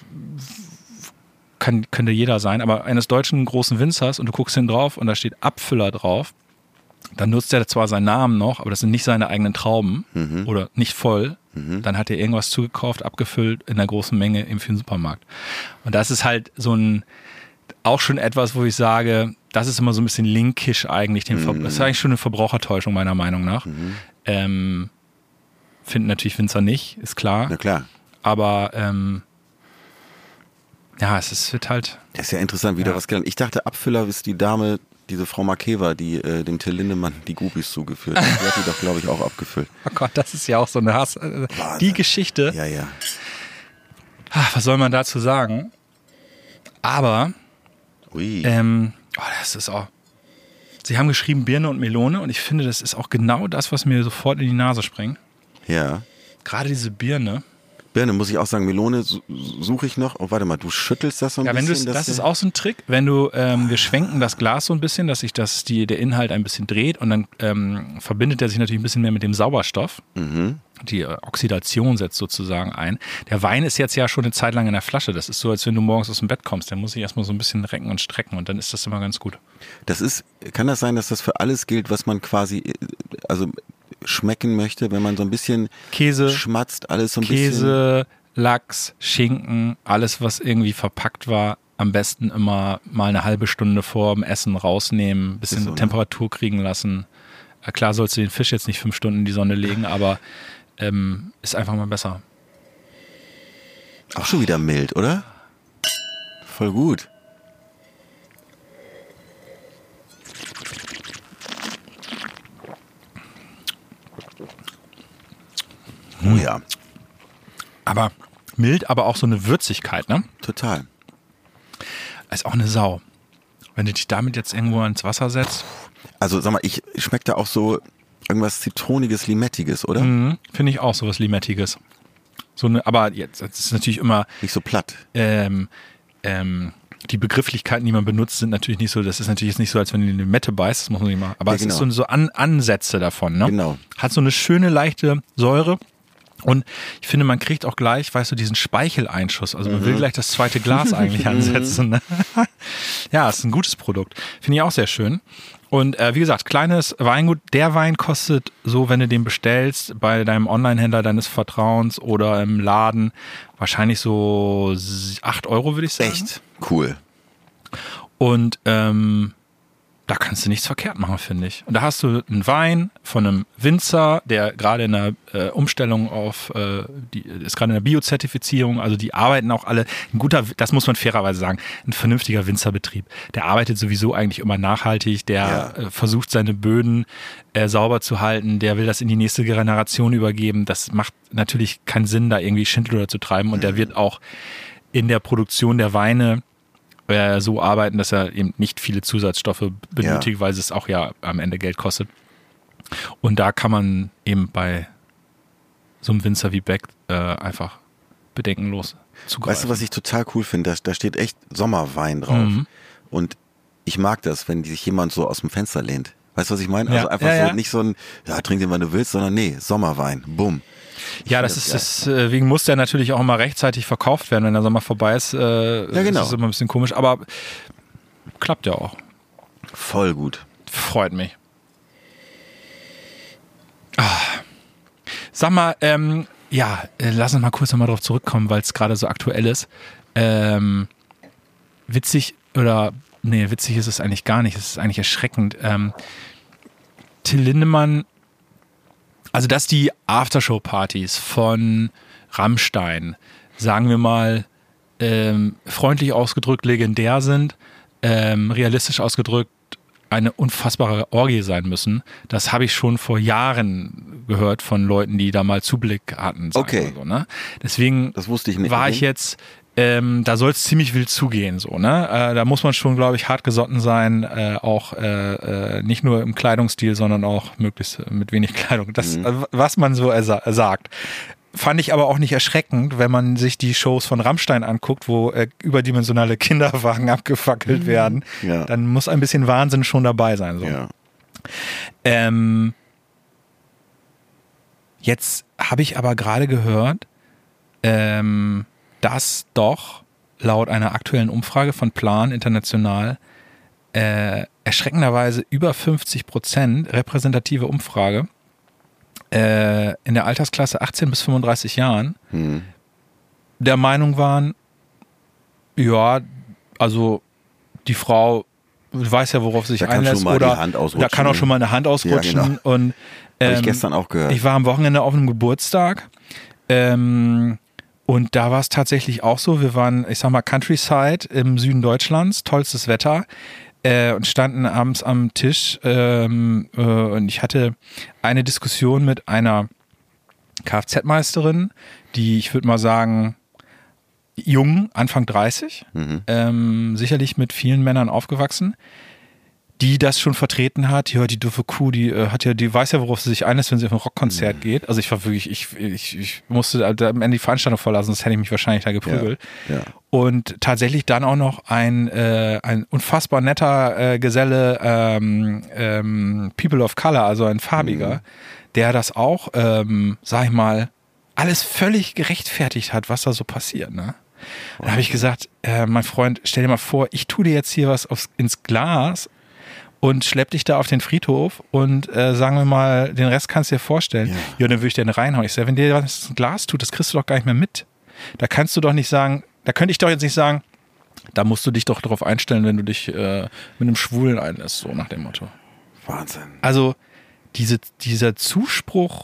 kann, könnte jeder sein, aber eines deutschen großen Winzers und du guckst hin drauf und da steht Abfüller drauf, dann nutzt er zwar seinen Namen noch, aber das sind nicht seine eigenen Trauben mhm. oder nicht voll. Mhm. Dann hat er irgendwas zugekauft, abgefüllt in einer großen Menge im für den Supermarkt. Und das ist halt so ein, auch schon etwas, wo ich sage, das ist immer so ein bisschen linkisch eigentlich. Den Ver- mhm. Das ist eigentlich schon eine Verbrauchertäuschung meiner Meinung nach. Mhm. Ähm, finden natürlich Winzer nicht, ist klar. Na klar. Aber ähm, ja, es ist, wird halt... Das ist ja interessant, wieder ja. was gelernt. Ich dachte, Abfüller ist die Dame, diese Frau Makeva, die äh, dem Till Lindemann die Groupies zugeführt hat. Die hat die doch, glaube ich, auch abgefüllt. Oh Gott, das ist ja auch so eine Hass... Äh, die Geschichte... Ja, ja. Ach, was soll man dazu sagen? Aber... Ui. Ähm, oh, das ist auch... Sie haben geschrieben Birne und Melone und ich finde, das ist auch genau das, was mir sofort in die Nase springt. Ja. Gerade diese Birne. Birne, muss ich auch sagen, Melone suche ich noch. Oh, warte mal, du schüttelst das so ein ja, wenn bisschen. Das ist auch so ein Trick. Wenn du, ähm, wir schwenken das Glas so ein bisschen, dass sich das, die, der Inhalt ein bisschen dreht und dann ähm, verbindet er sich natürlich ein bisschen mehr mit dem Sauerstoff. Mhm. Die äh, Oxidation setzt sozusagen ein. Der Wein ist jetzt ja schon eine Zeit lang in der Flasche. Das ist so, als wenn du morgens aus dem Bett kommst. Dann muss ich erstmal so ein bisschen recken und strecken und dann ist das immer ganz gut. Das ist, kann das sein, dass das für alles gilt, was man quasi, also schmecken möchte, wenn man so ein bisschen Käse, schmatzt, alles so ein Käse, bisschen. Käse, Lachs, Schinken, alles, was irgendwie verpackt war, am besten immer mal eine halbe Stunde vor dem Essen rausnehmen, bisschen so, ne? Temperatur kriegen lassen. Ja, klar sollst du den Fisch jetzt nicht fünf Stunden in die Sonne legen, aber ähm, ist einfach mal besser. Auch schon wieder mild, oder? Voll gut. Oh ja. Aber mild, aber auch so eine Würzigkeit, ne? Total. Ist auch eine Sau. Wenn du dich damit jetzt irgendwo ins Wasser setzt. Also sag mal, ich schmeckt da auch so irgendwas Zitroniges, Limettiges, oder? Mhm, finde ich auch, sowas Limettiges. So eine, aber jetzt, das ist natürlich immer. Nicht so platt. Ähm, ähm, die Begrifflichkeiten, die man benutzt, sind natürlich nicht so, das ist natürlich jetzt nicht so, als wenn du in eine Mette beißt, das muss man nicht machen. Aber Ja, es genau. ist so, so An, Ansätze davon, ne? Genau. Hat so eine schöne, leichte Säure. Und ich finde, man kriegt auch gleich, weißt du, diesen Speicheleinschuss. Also man Mhm. will gleich das zweite Glas eigentlich ansetzen. Ne? Ja, ist ein gutes Produkt. Finde ich auch sehr schön. Und äh, wie gesagt, kleines Weingut. Der Wein kostet so, wenn du den bestellst, bei deinem Online-Händler deines Vertrauens oder im Laden, wahrscheinlich so acht Euro, würde ich sagen. Echt cool. Und ähm, da kannst du nichts verkehrt machen, finde ich. Und da hast du einen Wein von einem Winzer, der gerade in der äh, Umstellung auf, äh, die ist gerade in der Biozertifizierung, also die arbeiten auch alle, ein guter, das muss man fairerweise sagen, ein vernünftiger Winzerbetrieb. Der arbeitet sowieso eigentlich immer nachhaltig, der Ja. äh, versucht seine Böden äh, sauber zu halten, der will das in die nächste Generation übergeben. Das macht natürlich keinen Sinn, da irgendwie Schindluder zu treiben und mhm. der wird auch in der Produktion der Weine so arbeiten, dass er eben nicht viele Zusatzstoffe benötigt, ja. weil es auch ja am Ende Geld kostet. Und da kann man eben bei so einem Winzer wie Beck äh, einfach bedenkenlos zugreifen. Weißt du, was ich total cool finde? Da, da steht echt Sommerwein drauf. Mhm. Und ich mag das, wenn sich jemand so aus dem Fenster lehnt. Weißt du, was ich meine? Ja. Also einfach ja, so ja. nicht so ein, ja, trink den, wann du willst, sondern nee, Sommerwein. Bumm. Ich ja, das ist das, deswegen muss der natürlich auch immer rechtzeitig verkauft werden, wenn der Sommer vorbei ist. Äh, ja, genau. Das ist immer ein bisschen komisch, aber klappt ja auch. Voll gut. Freut mich. Ah. Sag mal, ähm, ja, lass uns mal kurz nochmal drauf zurückkommen, weil es gerade so aktuell ist. Ähm, witzig oder, nee, witzig ist es eigentlich gar nicht, es ist eigentlich erschreckend. Ähm, Till Lindemann, also dass die Aftershow-Partys von Rammstein, sagen wir mal, ähm, freundlich ausgedrückt legendär sind, ähm, realistisch ausgedrückt eine unfassbare Orgie sein müssen. Das habe ich schon vor Jahren gehört von Leuten, die da mal Zublick hatten. Okay. So, ne? Deswegen das wusste ich nicht. war ich jetzt, ähm, da soll es ziemlich wild zugehen. So, ne? Äh, da muss man schon, glaube ich, hart gesotten sein, äh, auch äh, äh, nicht nur im Kleidungsstil, sondern auch möglichst mit wenig Kleidung. Das, mhm. äh, was man so ersa- sagt. Fand ich aber auch nicht erschreckend, wenn man sich die Shows von Rammstein anguckt, wo äh, überdimensionale Kinderwagen abgefackelt werden. Ja. Dann muss ein bisschen Wahnsinn schon dabei sein. So. Ja. Ähm, jetzt habe ich aber gerade gehört, ähm, dass doch laut einer aktuellen Umfrage von Plan International äh, erschreckenderweise über fünfzig Prozent repräsentative Umfrage äh, in der Altersklasse achtzehn bis fünfunddreißig Jahren hm. der Meinung waren, ja, also die Frau weiß ja, worauf sie sich da kann einlässt, schon mal oder die Hand ausrutschen. da kann auch schon mal eine Hand ausrutschen. Ja, genau. Und ähm, habe ich gestern auch gehört. Ich war am Wochenende auf einem Geburtstag ähm, und da war es tatsächlich auch so, wir waren, ich sag mal, Countryside im Süden Deutschlands, tollstes Wetter äh, und standen abends am Tisch ähm, äh, und ich hatte eine Diskussion mit einer Kfz-Meisterin, die, ich würde mal sagen, jung, Anfang dreißig, mhm. ähm, sicherlich mit vielen Männern aufgewachsen, die das schon vertreten hat. Ja, die doofe Kuh, die äh, hat ja, die weiß ja, worauf sie sich einlässt, wenn sie auf ein Rockkonzert mhm. geht. Also ich war wirklich, ich, ich, ich musste am Ende die Veranstaltung verlassen, sonst hätte ich mich wahrscheinlich da geprügelt. Ja, ja. Und tatsächlich dann auch noch ein, äh, ein unfassbar netter äh, Geselle, ähm, ähm, People of Color, also ein Farbiger, mhm. der das auch, ähm, sag ich mal, alles völlig gerechtfertigt hat, was da so passiert, ne? Und da habe ich gesagt, äh, mein Freund, stell dir mal vor, ich tue dir jetzt hier was aufs, ins Glas und schlepp dich da auf den Friedhof und äh, sagen wir mal, den Rest kannst du dir vorstellen. Ja, ja dann würde ich den reinhauen. Ich sage, wenn dir was ins Glas tut, das kriegst du doch gar nicht mehr mit. Da kannst du doch nicht sagen, da könnte ich doch jetzt nicht sagen, da musst du dich doch darauf einstellen, wenn du dich äh, mit einem Schwulen einlässt, so nach dem Motto. Wahnsinn. Also diese, dieser Zuspruch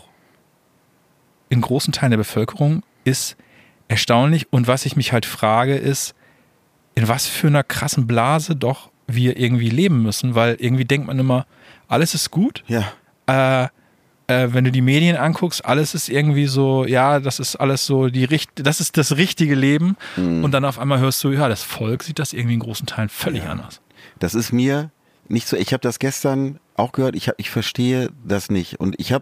in großen Teilen der Bevölkerung ist erstaunlich. Und was ich mich halt frage, ist, in was für einer krassen Blase doch wir irgendwie leben müssen, weil irgendwie denkt man immer, alles ist gut. Ja. Äh, äh, wenn du die Medien anguckst, alles ist irgendwie so, ja, das ist alles so, die Richt- das ist das richtige Leben. Mhm. Und dann auf einmal hörst du, ja, das Volk sieht das irgendwie in großen Teilen völlig ja. anders. Das ist mir nicht so, ich habe das gestern auch gehört, ich, hab, ich verstehe das nicht. Und ich habe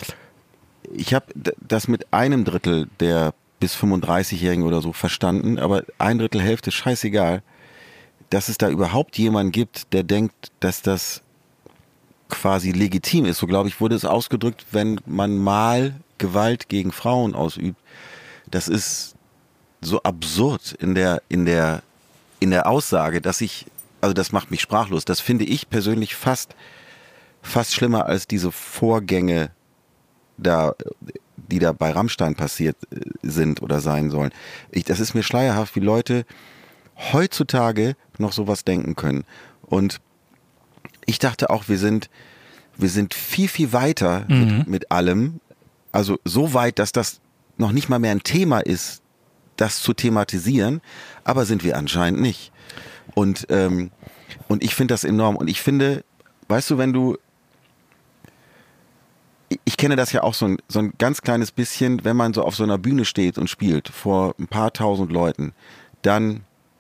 ich hab das mit einem Drittel der bis fünfunddreißigjährigen oder so verstanden, aber ein Drittel, Hälfte, scheißegal, dass es da überhaupt jemanden gibt, der denkt, dass das quasi legitim ist. So, glaube ich, wurde es ausgedrückt, wenn man mal Gewalt gegen Frauen ausübt. Das ist so absurd in der, in der, in der Aussage, dass ich, also das macht mich sprachlos. Das finde ich persönlich fast, fast schlimmer als diese Vorgänge da, die da bei Rammstein passiert sind oder sein sollen. Ich, das ist mir schleierhaft, wie Leute heutzutage noch sowas denken können. Und ich dachte auch, wir sind, wir sind viel, viel weiter Mhm. mit, mit allem. Also so weit, dass das noch nicht mal mehr ein Thema ist, das zu thematisieren, aber sind wir anscheinend nicht. Und, ähm, und ich finde das enorm. Und ich finde, weißt du, wenn du, ich, ich kenne das ja auch so ein, so ein ganz kleines bisschen, wenn man so auf so einer Bühne steht und spielt vor ein paar tausend Leuten, dann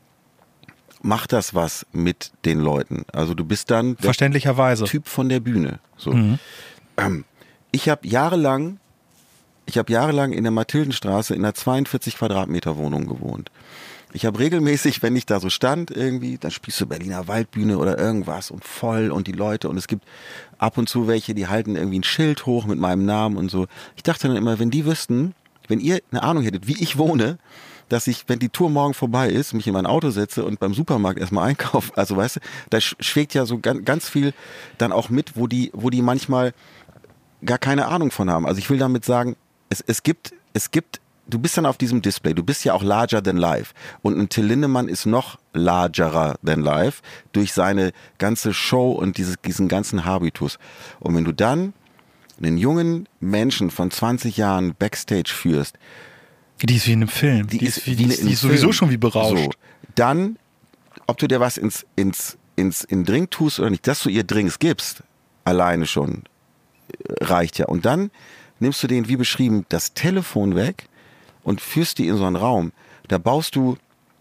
macht das was mit den Leuten. Also du bist dann der Verständlicherweise. Typ von der Bühne. So. Mhm. Ähm, ich habe jahrelang, ich habe jahrelang in der Mathildenstraße in einer zweiundvierzig Quadratmeter Wohnung gewohnt. Ich habe regelmäßig, wenn ich da so stand irgendwie, dann spielst du Berliner Waldbühne oder irgendwas und voll und die Leute und es gibt ab und zu welche, die halten irgendwie ein Schild hoch mit meinem Namen und so. Ich dachte dann immer, wenn die wüssten, wenn ihr eine Ahnung hättet, wie ich wohne, dass ich, wenn die Tour morgen vorbei ist, mich in mein Auto setze und beim Supermarkt erstmal einkaufe. Also weißt du, da schwegt ja so ganz, ganz viel dann auch mit, wo die, wo die manchmal gar keine Ahnung von haben. Also ich will damit sagen, es, es gibt, es gibt, du bist dann auf diesem Display, du bist ja auch larger than life. Und ein Till Lindemann ist noch largerer than life durch seine ganze Show und dieses, diesen ganzen Habitus. Und wenn du dann einen jungen Menschen von zwanzig Jahren Backstage führst, Die ist wie in einem Film. die, Die ist, ist, wie, wie die, eine- die ist im sowieso Film. schon wie berauscht. So, dann, ob du dir was ins, ins, ins, in Drink tust oder nicht, dass du ihr Drinks gibst, alleine schon äh, reicht ja. Und dann nimmst du denen, wie beschrieben, das Telefon weg und führst die in so einen Raum. Da baust du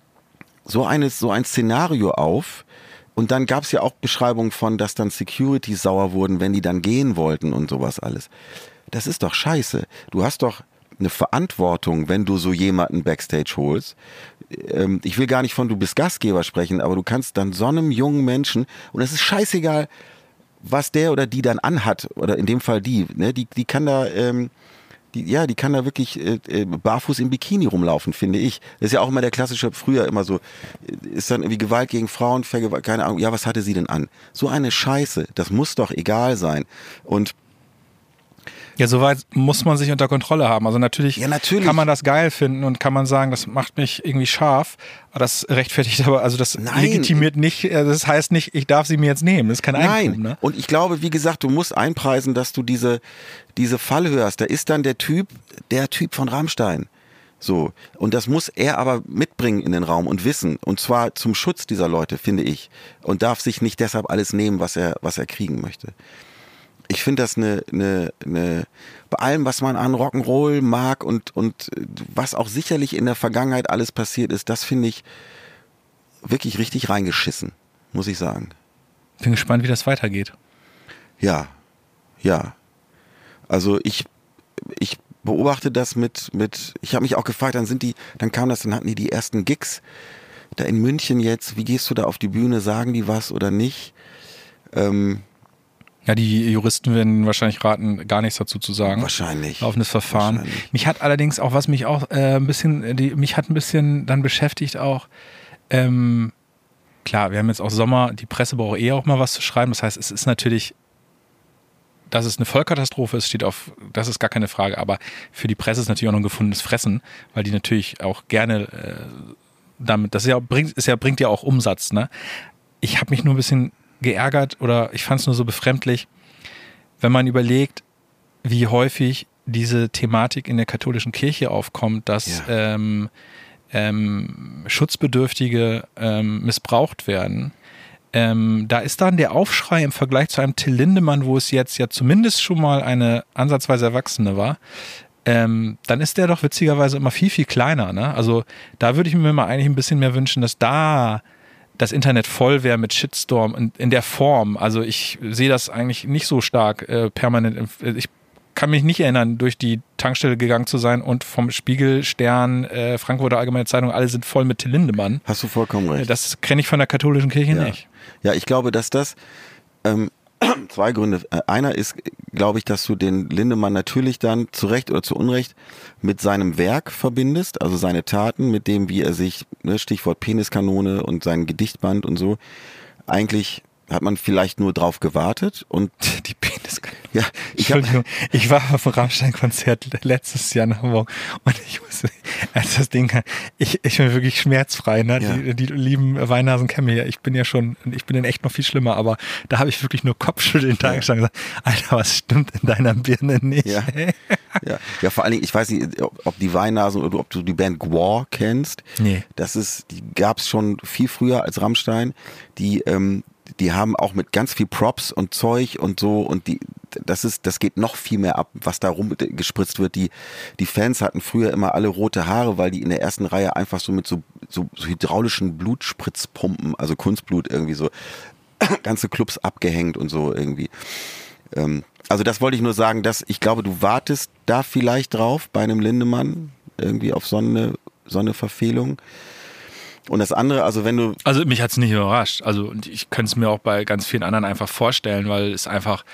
so, eine, so ein Szenario auf. Und dann gab es ja auch Beschreibungen von, dass dann Security sauer wurden, wenn die dann gehen wollten und sowas alles. Das ist doch scheiße. Du hast doch eine Verantwortung, wenn du so jemanden Backstage holst. Ähm, ich will gar nicht von, du bist Gastgeber sprechen, aber du kannst dann so einem jungen Menschen, und es ist scheißegal, was der oder die dann anhat, oder in dem Fall die, ne, die, die kann da, ähm, die, ja, die kann da wirklich äh, äh, barfuß im Bikini rumlaufen, finde ich. Das ist ja auch immer der klassische, früher immer so, äh, ist dann irgendwie Gewalt gegen Frauen, Vergewalt, keine Ahnung, ja, was hatte sie denn an? So eine Scheiße, das muss doch egal sein. Und Ja, soweit muss man sich unter Kontrolle haben. Also natürlich, Ja, natürlich. kann man das geil finden und kann man sagen, das macht mich irgendwie scharf. Aber das rechtfertigt aber, also das Nein. legitimiert nicht, äh, das heißt nicht, ich darf sie mir jetzt nehmen. Das ist kein Nein, Eigentum, ne? und ich glaube, wie gesagt, du musst einpreisen, dass du diese, diese Fallhöhe hast. Da ist dann der Typ, der Typ von Rammstein. So. Und das muss er aber mitbringen in den Raum und wissen. Und zwar zum Schutz dieser Leute, finde ich. Und darf sich nicht deshalb alles nehmen, was er, was er kriegen möchte. Ich finde das eine, eine, eine, bei allem, was man an Rock'n'Roll mag und, und was auch sicherlich in der Vergangenheit alles passiert ist, das finde ich wirklich richtig reingeschissen, muss ich sagen. Bin gespannt, wie das weitergeht. Ja, ja. Also ich, ich beobachte das mit, mit, ich habe mich auch gefragt, dann sind die, dann kam das, dann hatten die die ersten Gigs da in München jetzt, wie gehst du da auf die Bühne, sagen die was oder nicht? Ähm, Ja, die Juristen werden wahrscheinlich raten, gar nichts dazu zu sagen. wahrscheinlich. Laufendes Verfahren. Wahrscheinlich. Mich hat allerdings auch, was mich auch äh, ein bisschen, die, mich hat ein bisschen dann beschäftigt auch, ähm, klar, wir haben jetzt auch Sommer, die Presse braucht eh auch mal was zu schreiben. Das heißt, es ist natürlich, dass es eine Vollkatastrophe ist, steht auf, das ist gar keine Frage, aber für die Presse ist natürlich auch noch ein gefundenes Fressen, weil die natürlich auch gerne äh, damit, das ist ja, bringt, ist ja, bringt ja auch Umsatz, ne? Ich habe mich nur ein bisschen geärgert oder ich fand es nur so befremdlich, wenn man überlegt, wie häufig diese Thematik in der katholischen Kirche aufkommt, dass Ja. ähm, ähm, Schutzbedürftige ähm, missbraucht werden. Ähm, da ist dann der Aufschrei im Vergleich zu einem Till Lindemann, wo es jetzt ja zumindest schon mal eine ansatzweise Erwachsene war, ähm, dann ist der doch witzigerweise immer viel, viel kleiner. Ne? Also da würde ich mir mal eigentlich ein bisschen mehr wünschen, dass da das Internet voll wäre mit Shitstorm in, in der Form. Also ich sehe das eigentlich nicht so stark äh, permanent. Ich kann mich nicht erinnern, durch die Tankstelle gegangen zu sein und vom Spiegel, Stern, äh, Frankfurter Allgemeine Zeitung, alle sind voll mit Till Lindemann. Hast du vollkommen recht. Das kenne ich von der katholischen Kirche Ja. nicht. Ja, ich glaube, dass das ähm, zwei Gründe. Äh, Einer ist, glaube ich, dass du den Lindemann natürlich dann zu Recht oder zu Unrecht mit seinem Werk verbindest, also seine Taten, mit dem, wie er sich, ne, Stichwort Peniskanone und sein Gedichtband und so, eigentlich hat man vielleicht nur drauf gewartet und die Peniskanone. Ja, ich, hab, ich war auf dem Rammstein-Konzert letztes Jahr nach Hamburg und ich muss, als das Ding, ich, ich bin wirklich schmerzfrei, ne? Ja. Die, die lieben Weinnasen kennen mich ja. Ich bin ja schon, ich bin in echt noch viel schlimmer, aber da habe ich wirklich nur Kopfschütteln da gestanden und gesagt, Alter, was stimmt in deiner Birne nicht? Ja, ja. ja, vor allen Dingen, ich weiß nicht, ob die Weinnasen oder ob du die Band Gwar kennst. Nee. Das ist, die gab's schon viel früher als Rammstein. Die, ähm, die haben auch mit ganz viel Props und Zeug und so und die, das ist, das geht noch viel mehr ab, was da rumgespritzt wird. Die, die Fans hatten früher immer alle rote Haare, weil die in der ersten Reihe einfach so mit so, so, so hydraulischen Blutspritzpumpen, also Kunstblut irgendwie so, ganze Clubs abgehängt und so irgendwie. Ähm, also das wollte ich nur sagen, dass ich glaube, du wartest da vielleicht drauf bei einem Lindemann irgendwie auf so eine, so eine Verfehlung. Und das andere, also wenn du... Also mich hat's nicht überrascht. Also und ich könnte es mir auch bei ganz vielen anderen einfach vorstellen, weil es einfach...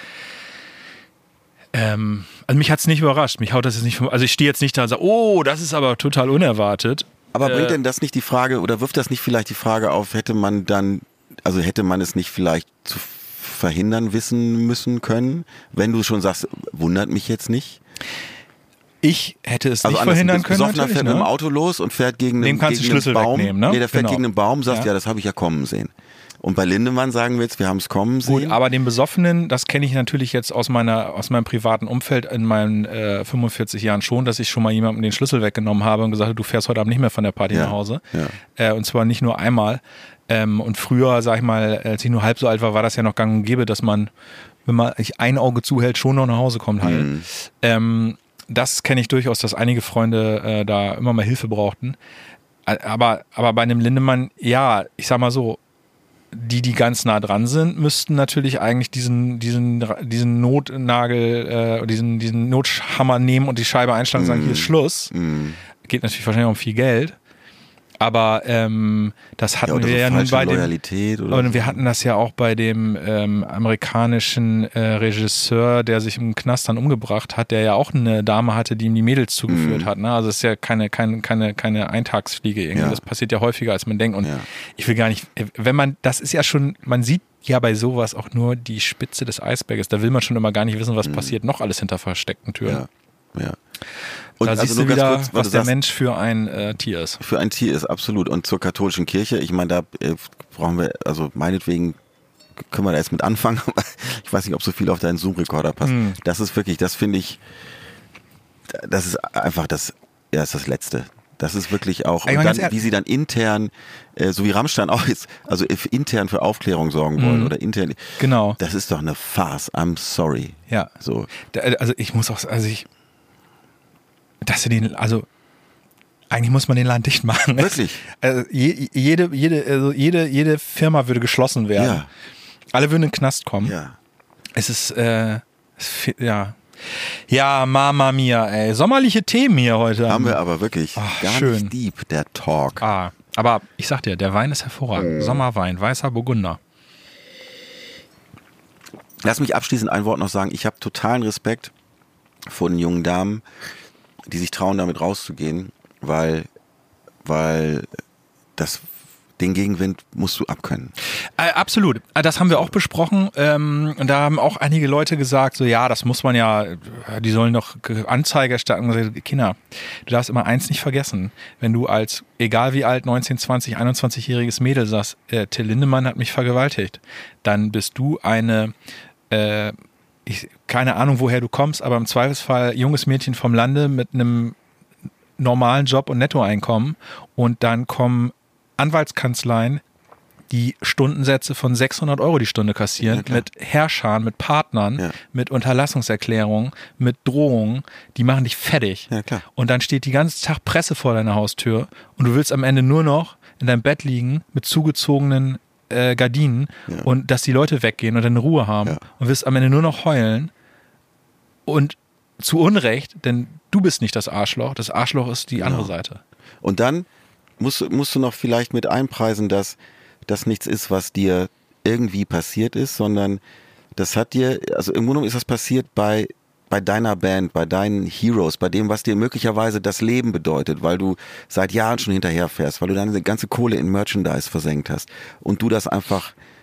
Ähm, also mich hat's nicht überrascht. Mich haut das jetzt nicht... Also ich stehe jetzt nicht da und sage, oh, das ist aber total unerwartet. Aber äh, bringt denn das nicht die Frage, oder wirft das nicht vielleicht die Frage auf, hätte man dann... Also hätte man es nicht vielleicht zu verhindern wissen müssen können, wenn du schon sagst, wundert mich jetzt nicht? Ich hätte es also nicht verhindern können. Also fährt ne? mit dem Auto los und fährt gegen einen, kannst gegen du Schlüssel einen Baum. Wegnehmen, ne? Nee, der fährt genau. gegen einen Baum, sagt, ja, ja das habe ich ja kommen sehen. Und bei Lindemann sagen wir jetzt, wir haben es kommen sehen. Gut, aber den Besoffenen, das kenne ich natürlich jetzt aus meiner aus meinem privaten Umfeld in meinen äh, fünfundvierzig Jahren schon, dass ich schon mal jemandem den Schlüssel weggenommen habe und gesagt habe, du fährst heute Abend nicht mehr von der Party ja, nach Hause. Ja. Äh, und zwar nicht nur einmal. Ähm, und früher, sag ich mal, als ich nur halb so alt war, war das ja noch gang und gäbe, dass man, wenn man ein Auge zuhält, schon noch nach Hause kommt halt. Mhm. Ähm, das kenne ich durchaus, dass einige Freunde äh, da immer mal Hilfe brauchten. Aber, aber bei einem Lindemann, ja, ich sag mal so, die, die ganz nah dran sind, müssten natürlich eigentlich diesen, diesen, diesen Notnagel, äh, diesen, diesen Nothammer nehmen und die Scheibe einschlagen und sagen, hier ist Schluss. Mm. Geht natürlich wahrscheinlich um viel Geld. Aber ähm, das hatten ja, wir so ja nun bei dem. Loyalität oder Und so. wir hatten das ja auch bei dem ähm, amerikanischen äh, Regisseur, der sich im Knast dann umgebracht hat, der ja auch eine Dame hatte, die ihm die Mädels zugeführt mm. hat. Ne? Also es ist ja keine, keine, keine, keine Eintagsfliege irgendwie. Ja. Das passiert ja häufiger, als man denkt. Und ja. ich will gar nicht, wenn man, das ist ja schon, man sieht ja bei sowas auch nur die Spitze des Eisberges. Da will man schon immer gar nicht wissen, was mm. passiert noch alles hinter versteckten Türen. Ja, ja. Und da also siehst nur du wieder, kurz, was du der sagst, Mensch für ein äh, Tier ist. Für ein Tier ist, absolut. Und zur katholischen Kirche, ich meine, da äh, brauchen wir, also meinetwegen können wir da jetzt mit anfangen, aber ich weiß nicht, ob so viel auf deinen Zoom-Rekorder passt. Hm. Das ist wirklich, das finde ich, das ist einfach das, ja, ist das Letzte. Das ist wirklich auch, und dann, wie sie dann intern, äh, so wie Rammstein auch jetzt, also intern für Aufklärung sorgen wollen mhm. oder intern. Genau. Das ist doch eine Farce. I'm sorry. Ja. So. Da, also ich muss auch, also ich, dass sie den, also eigentlich muss man den Laden dicht machen. Wirklich? Also je, jede, jede, also jede, jede Firma würde geschlossen werden. Ja. Alle würden in den Knast kommen. Ja. Es ist, äh, es, ja. Ja, Mama Mia, ey. Sommerliche Themen hier heute. Haben wir aber wirklich. Ach, gar schön. nicht deep, der Talk. Ah, aber ich sag dir, der Wein ist hervorragend. Mhm. Sommerwein, weißer Burgunder. Lass mich abschließend ein Wort noch sagen. Ich habe totalen Respekt vor den jungen Damen, die sich trauen, damit rauszugehen, weil, weil das, den Gegenwind musst du abkönnen. Äh, absolut. Das haben wir auch besprochen. Ähm, und da haben auch einige Leute gesagt, so ja, das muss man ja, die sollen doch Anzeige erstatten. Kinder, du darfst immer eins nicht vergessen. Wenn du als, egal wie alt, neunzehn, zwanzig, einundzwanzigjähriges Mädel sagst, äh, Till Lindemann hat mich vergewaltigt, dann bist du eine, äh, ich, keine Ahnung, woher du kommst, aber im Zweifelsfall junges Mädchen vom Lande mit einem normalen Job und Nettoeinkommen und dann kommen Anwaltskanzleien, die Stundensätze von sechshundert Euro die Stunde kassieren, ja, mit Herrschern, mit Partnern, ja. mit Unterlassungserklärungen, mit Drohungen, die machen dich fertig. Ja, klar. Und dann steht die ganze Tag Presse vor deiner Haustür und du willst am Ende nur noch in deinem Bett liegen mit zugezogenen äh, Gardinen Ja. und dass die Leute weggehen und deine Ruhe haben Ja. und wirst am Ende nur noch heulen und zu Unrecht, denn du bist nicht das Arschloch, das Arschloch ist die andere Genau. Seite. Und dann musst, musst du noch vielleicht mit einpreisen, dass das nichts ist, was dir irgendwie passiert ist, sondern das hat dir, also im Grunde genommen ist das passiert bei, bei deiner Band, bei deinen Heroes, bei dem, was dir möglicherweise das Leben bedeutet, weil du seit Jahren schon hinterherfährst, weil du deine ganze Kohle in Merchandise versenkt hast und du das einfach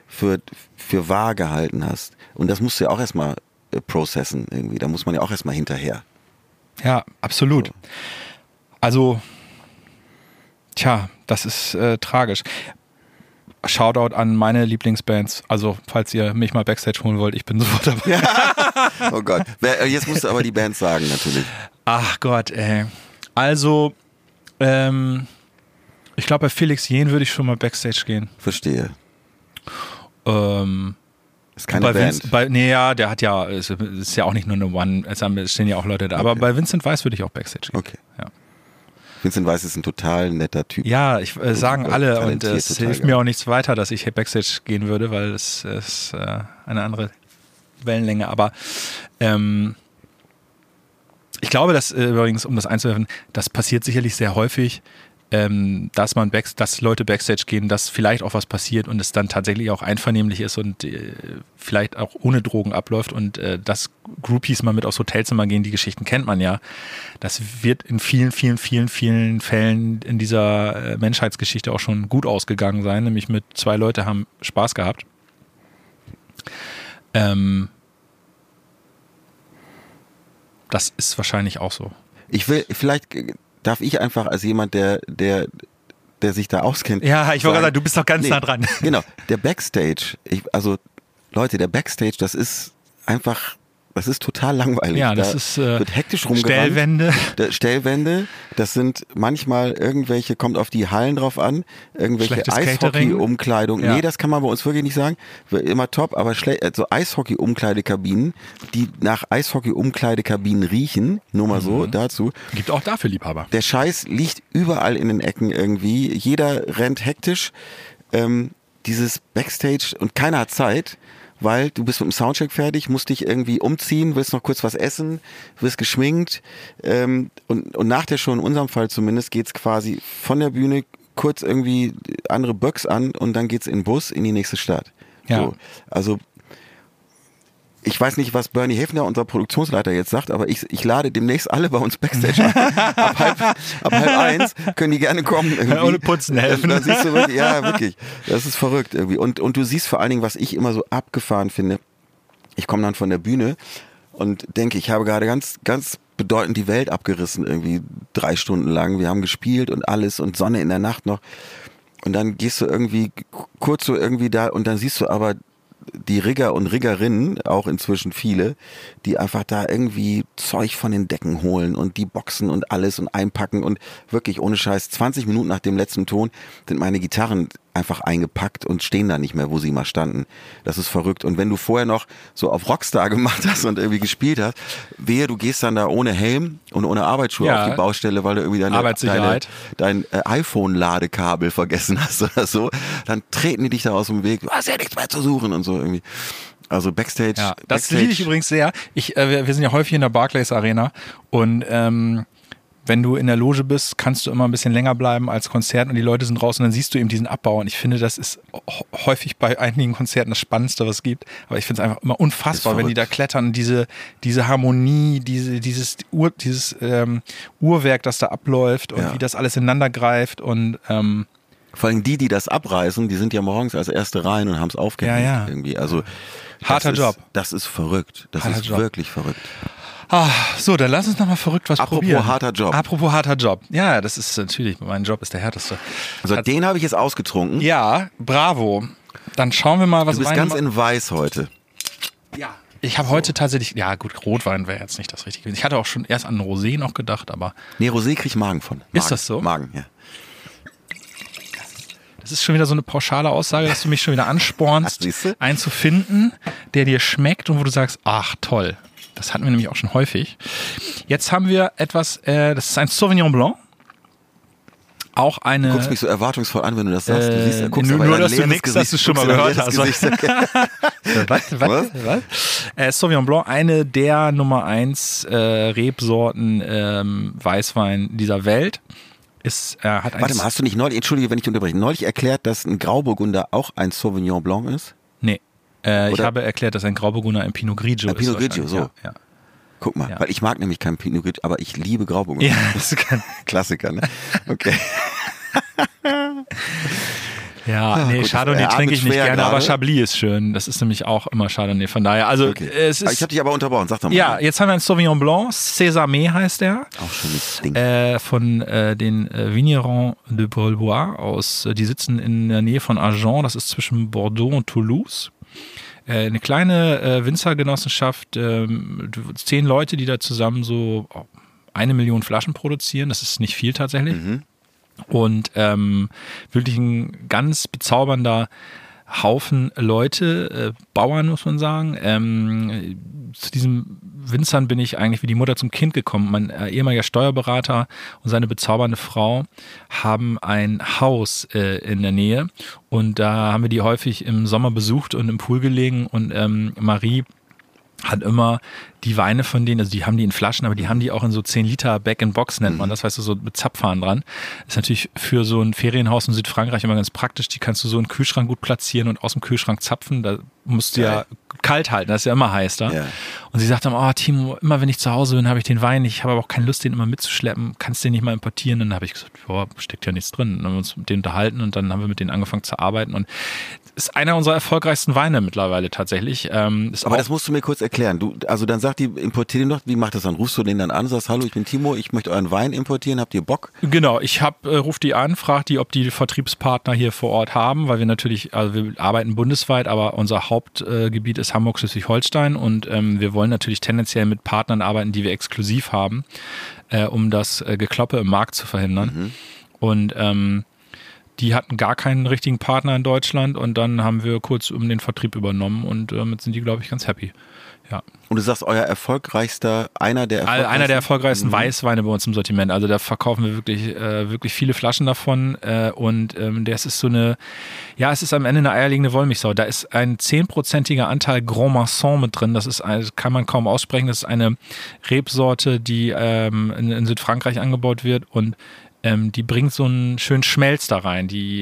für, für wahr gehalten hast. Und das musst du ja auch erstmal äh, processen irgendwie. Da muss man ja auch erstmal hinterher. Ja, absolut. So. Also, tja, das ist äh, tragisch. Shoutout an meine Lieblingsbands. Also, falls ihr mich mal Backstage holen wollt, ich bin sofort dabei. Ja. Oh Gott. Jetzt musst du aber die Bands sagen, natürlich. Ach Gott, ey. Also, ähm, ich glaube, bei Felix Jähn würde ich schon mal Backstage gehen. Verstehe. Ähm, ist keine bei Band. Vince, bei, nee, ja, der hat ja, ist, ist ja auch nicht nur eine One, es stehen ja auch Leute da. Okay. Aber bei Vincent Weiss würde ich auch Backstage gehen. Okay. Ja. Vincent Weiss ist ein total netter Typ. Ja, ich äh, sagen alle und es hilft mir auch nichts weiter, dass ich Backstage gehen würde, weil es ist äh, eine andere Wellenlänge. Aber ähm, ich glaube, dass äh, übrigens, um das einzuwerfen, das passiert sicherlich sehr häufig, ähm, dass man back, dass Leute Backstage gehen, dass vielleicht auch was passiert und es dann tatsächlich auch einvernehmlich ist und äh, vielleicht auch ohne Drogen abläuft und äh, dass Groupies mal mit aufs Hotelzimmer gehen, die Geschichten kennt man ja. Das wird in vielen, vielen, vielen, vielen Fällen in dieser äh, Menschheitsgeschichte auch schon gut ausgegangen sein, nämlich mit zwei Leute haben Spaß gehabt. Ähm, das ist wahrscheinlich auch so. Ich will, vielleicht darf ich einfach als jemand, der, der, der sich da auskennt. Ja, ich wollte gerade sagen, du bist doch ganz nee, nah dran. Genau, der Backstage, ich, also Leute, der Backstage, das ist einfach, das ist total langweilig. Ja, das da ist äh, wird hektisch rumgerannt. Stellwände. Da, Stellwände, das sind manchmal irgendwelche, kommt auf die Hallen drauf an, irgendwelche Eishockey-Umkleidung. Ja. Nee, das kann man bei uns wirklich nicht sagen. Immer top, aber schle- also Eishockey-Umkleidekabinen, die nach Eishockey-Umkleidekabinen riechen, nur mal so mhm. dazu. Gibt auch dafür Liebhaber. Der Scheiß liegt überall in den Ecken irgendwie. Jeder rennt hektisch. Ähm, dieses Backstage und keiner hat Zeit. Weil du bist mit dem Soundcheck fertig, musst dich irgendwie umziehen, willst noch kurz was essen, wirst geschminkt ähm, und, und nach der Show, in unserem Fall zumindest, geht's quasi von der Bühne kurz irgendwie andere Böcks an und dann geht's in den Bus in die nächste Stadt. Ja. So. Also ich weiß nicht, was Bernie Hefner, unser Produktionsleiter, jetzt sagt, aber ich, ich lade demnächst alle bei uns Backstage ein. ab, halb, ab halb eins können die gerne kommen. Irgendwie. Ohne Putzen helfen. Dann siehst du wirklich, ja, wirklich. Das ist verrückt irgendwie. Und, und du siehst vor allen Dingen, was ich immer so abgefahren finde. Ich komme dann von der Bühne und denke, ich habe gerade ganz, ganz bedeutend die Welt abgerissen, irgendwie drei Stunden lang. Wir haben gespielt und alles und Sonne in der Nacht noch. Und dann gehst du irgendwie kurz so irgendwie da und dann siehst du aber die Rigger und Riggerinnen, auch inzwischen viele, die einfach da irgendwie Zeug von den Decken holen und die Boxen und alles und einpacken und wirklich ohne Scheiß, zwanzig Minuten nach dem letzten Ton sind meine Gitarren einfach eingepackt und stehen da nicht mehr, wo sie mal standen. Das ist verrückt. Und wenn du vorher noch so auf Rockstar gemacht hast und irgendwie gespielt hast, wehe, du gehst dann da ohne Helm und ohne Arbeitsschuhe ja. auf die Baustelle, weil du irgendwie deine, deine, dein äh, iPhone-Ladekabel vergessen hast oder so, dann treten die dich da aus dem Weg, du hast ja nichts mehr zu suchen und so irgendwie. Also Backstage. Ja, das Backstage. liebe ich übrigens sehr. Ich, äh, wir, wir sind ja häufig in der Barclays Arena und ähm, wenn du in der Loge bist, kannst du immer ein bisschen länger bleiben als Konzert und die Leute sind draußen und dann siehst du eben diesen Abbau und ich finde, das ist häufig bei einigen Konzerten das Spannendste, was es gibt, aber ich finde es einfach immer unfassbar, wenn die da klettern, diese diese Harmonie, diese dieses Ur, dieses ähm, Uhrwerk, das da abläuft und ja. wie das alles ineinander greift und ähm, vor allem die, die das abreißen, die sind ja morgens als erste rein und haben es aufgehängt ja, ja. irgendwie. Also harter ist, Job. Das ist verrückt. Das harter ist Job. wirklich verrückt. Ah, so, dann lass uns nochmal verrückt was Apropos probieren. Apropos harter Job. Apropos harter Job. Ja, das ist natürlich, mein Job ist der härteste. Also den habe ich jetzt ausgetrunken. Ja, bravo. Dann schauen wir mal, was Du bist ganz in weiß heute. Ja. Ich habe so. heute tatsächlich, ja gut, Rotwein wäre jetzt nicht das Richtige. Ich hatte auch schon erst an Rosé noch gedacht, aber... Nee, Rosé krieg ich Magen von. Magen. Ist das so? Magen, ja. Das ist schon wieder so eine pauschale Aussage, dass du mich schon wieder anspornst, einen zu finden, der dir schmeckt und wo du sagst, ach toll. Das hatten wir nämlich auch schon häufig. Jetzt haben wir etwas, äh, das ist ein Sauvignon Blanc. Auch eine... Du guckst mich so erwartungsvoll an, wenn du das sagst. Du siehst, äh, guckst nur, aber nur dass du nichts, dass du schon mal gehört hast. was, was, was? was? Äh, Sauvignon Blanc, eine der Nummer eins äh, Rebsorten ähm, Weißwein dieser Welt. Ist, äh, hat Warte mal, hast du nicht neulich, entschuldige, wenn ich unterbreche, neulich erklärt, dass ein Grauburgunder auch ein Sauvignon Blanc ist? Nee. Äh, ich habe erklärt, dass ein Grauburgunder ein Pinot Grigio ein ist. Pinot Grigio, so. Ja, ja. Guck mal, ja. weil ich mag nämlich keinen Pinot Grigio, aber ich liebe Grauburgunder. Ja, das ist kein Klassiker, ne? Okay. Ja, Ja, nee, gut, Chardonnay er trinke ich atmet nicht schwer gerne, aber gerade. Chablis ist schön. Das ist nämlich auch immer Chardonnay. Von daher, also Okay. es Ah, ist... ich habe dich aber unterbrochen, sag doch mal. Ja, jetzt haben wir einen Sauvignon Blanc, Cézanne heißt der, Auch schönes Ding. äh, von äh, den äh, Vignerons de Breuilbois aus, äh, die sitzen in der Nähe von Agen, das ist zwischen Bordeaux und Toulouse. Äh, eine kleine äh, Winzergenossenschaft, ähm, zehn Leute, die da zusammen so oh, eine Million Flaschen produzieren, das ist nicht viel tatsächlich. Mhm. Und ähm, wirklich ein ganz bezaubernder Haufen Leute, äh, Bauern muss man sagen. Ähm, zu diesen Winzern bin ich eigentlich wie die Mutter zum Kind gekommen. Mein äh, ehemaliger Steuerberater und seine bezaubernde Frau haben ein Haus äh, in der Nähe und da haben wir die häufig im Sommer besucht und im Pool gelegen und ähm, Marie hat immer die Weine von denen, also die haben die in Flaschen, aber die haben die auch in so zehn Liter Back-in-Box nennt man das, weißt du, so mit Zapfhahn dran. Ist natürlich für so ein Ferienhaus in Südfrankreich immer ganz praktisch, die kannst du so in den Kühlschrank gut platzieren und aus dem Kühlschrank zapfen, da musst du ja, ja kalt halten, das ist ja immer heiß da. Ja. Und sie sagt dann, oh Timo, immer wenn ich zu Hause bin, habe ich den Wein, ich habe aber auch keine Lust, den immer mitzuschleppen, kannst du den nicht mal importieren? Und dann habe ich gesagt, boah, steckt ja nichts drin. Dann haben wir uns mit denen unterhalten und dann haben wir mit denen angefangen zu arbeiten und ist einer unserer erfolgreichsten Weine mittlerweile tatsächlich. Ähm, ist aber das musst du mir kurz erklären. Du, also dann sagt die, importier den doch, wie macht das dann? Rufst du den dann an, sagst, hallo, ich bin Timo, ich möchte euren Wein importieren, habt ihr Bock? Genau, ich hab, äh, ruf die an, frag die, ob die Vertriebspartner hier vor Ort haben, weil wir natürlich, also wir arbeiten bundesweit, aber unser Hauptgebiet äh, ist Hamburg, Schleswig-Holstein und ähm, wir wollen natürlich tendenziell mit Partnern arbeiten, die wir exklusiv haben, äh, um das äh, Gekloppe im Markt zu verhindern. Mhm. Und ähm, die hatten gar keinen richtigen Partner in Deutschland und dann haben wir kurz um den Vertrieb übernommen und damit sind die, glaube ich, ganz happy. Ja. Und du sagst, euer erfolgreichster, einer der erfolgreichsten? Einer der erfolgreichsten mhm. Weißweine bei uns im Sortiment. Also da verkaufen wir wirklich, äh, wirklich viele Flaschen davon äh, und ähm, das ist so eine, ja, es ist am Ende eine eierlegende Wollmilchsau. Da ist ein zehnprozentiger Anteil Grand Marsan mit drin. Das ist, eine, kann man kaum aussprechen. Das ist eine Rebsorte, die ähm, in, in Südfrankreich angebaut wird und ähm, die bringt so einen schönen Schmelz da rein. Die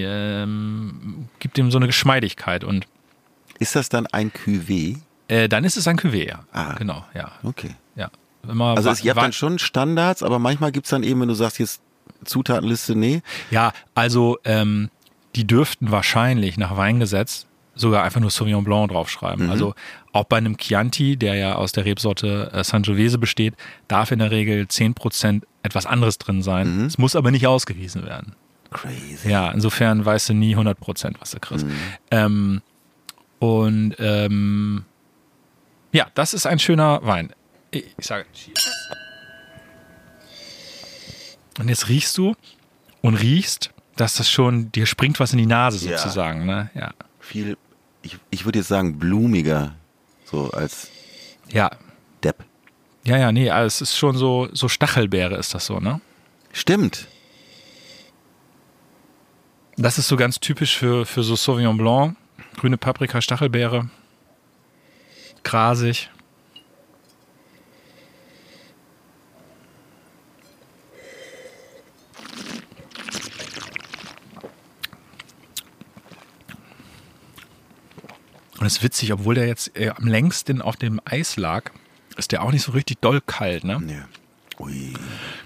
ähm, gibt ihm so eine Geschmeidigkeit. Und ist das dann ein Cuvée? Äh, dann ist es ein Cuvée, ja. Ah, genau, ja. Okay. Ja. Immer also wa- es, ihr habt wa- dann schon Standards, aber manchmal gibt es dann eben, wenn du sagst, jetzt Zutatenliste, nee. Ja, also ähm, die dürften wahrscheinlich nach Weingesetz sogar einfach nur Sauvignon Blanc draufschreiben. Mhm. Also auch bei einem Chianti, der ja aus der Rebsorte äh, Sangiovese besteht, darf in der Regel zehn Prozent etwas anderes drin sein. Mhm. Es muss aber nicht ausgewiesen werden. Crazy. Ja, insofern weißt du nie hundert Prozent, was du kriegst. Mhm. Ähm, und ähm, ja, das ist ein schöner Wein. Ich, ich sage Cheers. Und jetzt riechst du und riechst, dass das schon, dir springt was in die Nase Ja. sozusagen. Ne? Ja. Viel, ich, ich würde jetzt sagen, blumiger, so als Ja. Depp. Ja, ja, nee, also es ist schon so, so Stachelbeere ist das so, ne? Stimmt. Das ist so ganz typisch für, für so Sauvignon Blanc. Grüne Paprika, Stachelbeere. Grasig. Und es ist witzig, obwohl der jetzt äh, am längsten auf dem Eis lag, ist der auch nicht so richtig doll kalt, ne? Ja. Ui.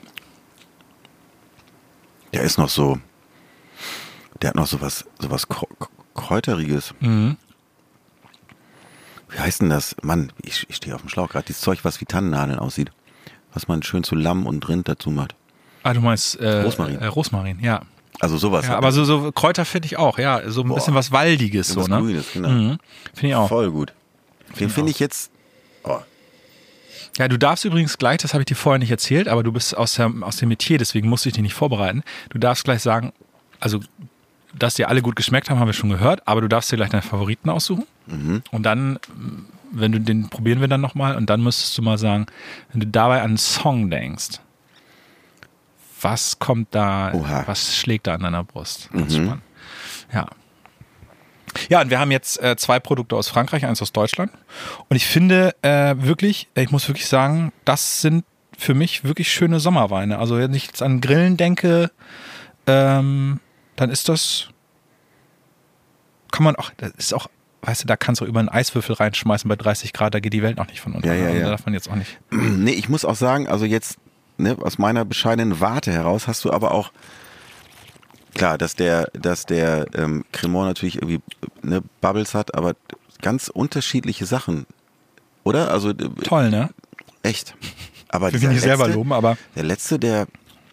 Der ist noch so, der hat noch so was, so was Kräuteriges. Mhm. Wie heißt denn das? Mann, ich, ich stehe auf dem Schlauch gerade. Dieses Zeug, was wie Tannennadeln aussieht. Was man schön zu Lamm und Rind dazu macht. Ah, du meinst äh, Rosmarin. Äh, Rosmarin, ja. Also sowas. Ja, aber so, so Kräuter finde ich auch, ja. So ein Boah. bisschen was Waldiges, so, was ne? Grünes, genau. Mhm. Finde ich auch. Voll gut. Den finde ich jetzt. Oh. Ja, du darfst übrigens gleich, das habe ich dir vorher nicht erzählt, aber du bist aus, der, aus dem Metier, deswegen musste ich dich nicht vorbereiten. Du darfst gleich sagen, also, dass dir alle gut geschmeckt haben, haben wir schon gehört, aber du darfst dir gleich deinen Favoriten aussuchen. Mhm. Und dann, wenn du den probieren wir dann nochmal, und dann müsstest du mal sagen, wenn du dabei an einen Song denkst, was kommt da, Oha. was schlägt da an deiner Brust? Ganz Mhm. spannend. Ja. Ja, und wir haben jetzt äh, zwei Produkte aus Frankreich, eins aus Deutschland. Und ich finde äh, wirklich, ich muss wirklich sagen, das sind für mich wirklich schöne Sommerweine. Also wenn ich jetzt an Grillen denke, ähm, dann ist das, kann man auch, das ist auch, weißt du, da kannst du über einen Eiswürfel reinschmeißen bei dreißig Grad, da geht die Welt noch nicht von unter. Ja, ja, Also ja. da darf man jetzt auch nicht. Nee, ich muss auch sagen, also jetzt, ne, aus meiner bescheidenen Warte heraus hast du aber auch klar, dass der, dass der ähm, Cremant natürlich irgendwie ne, Bubbles hat, aber ganz unterschiedliche Sachen, oder? Also toll, ne? echt. Aber ich will mich nicht selber loben, aber der letzte, der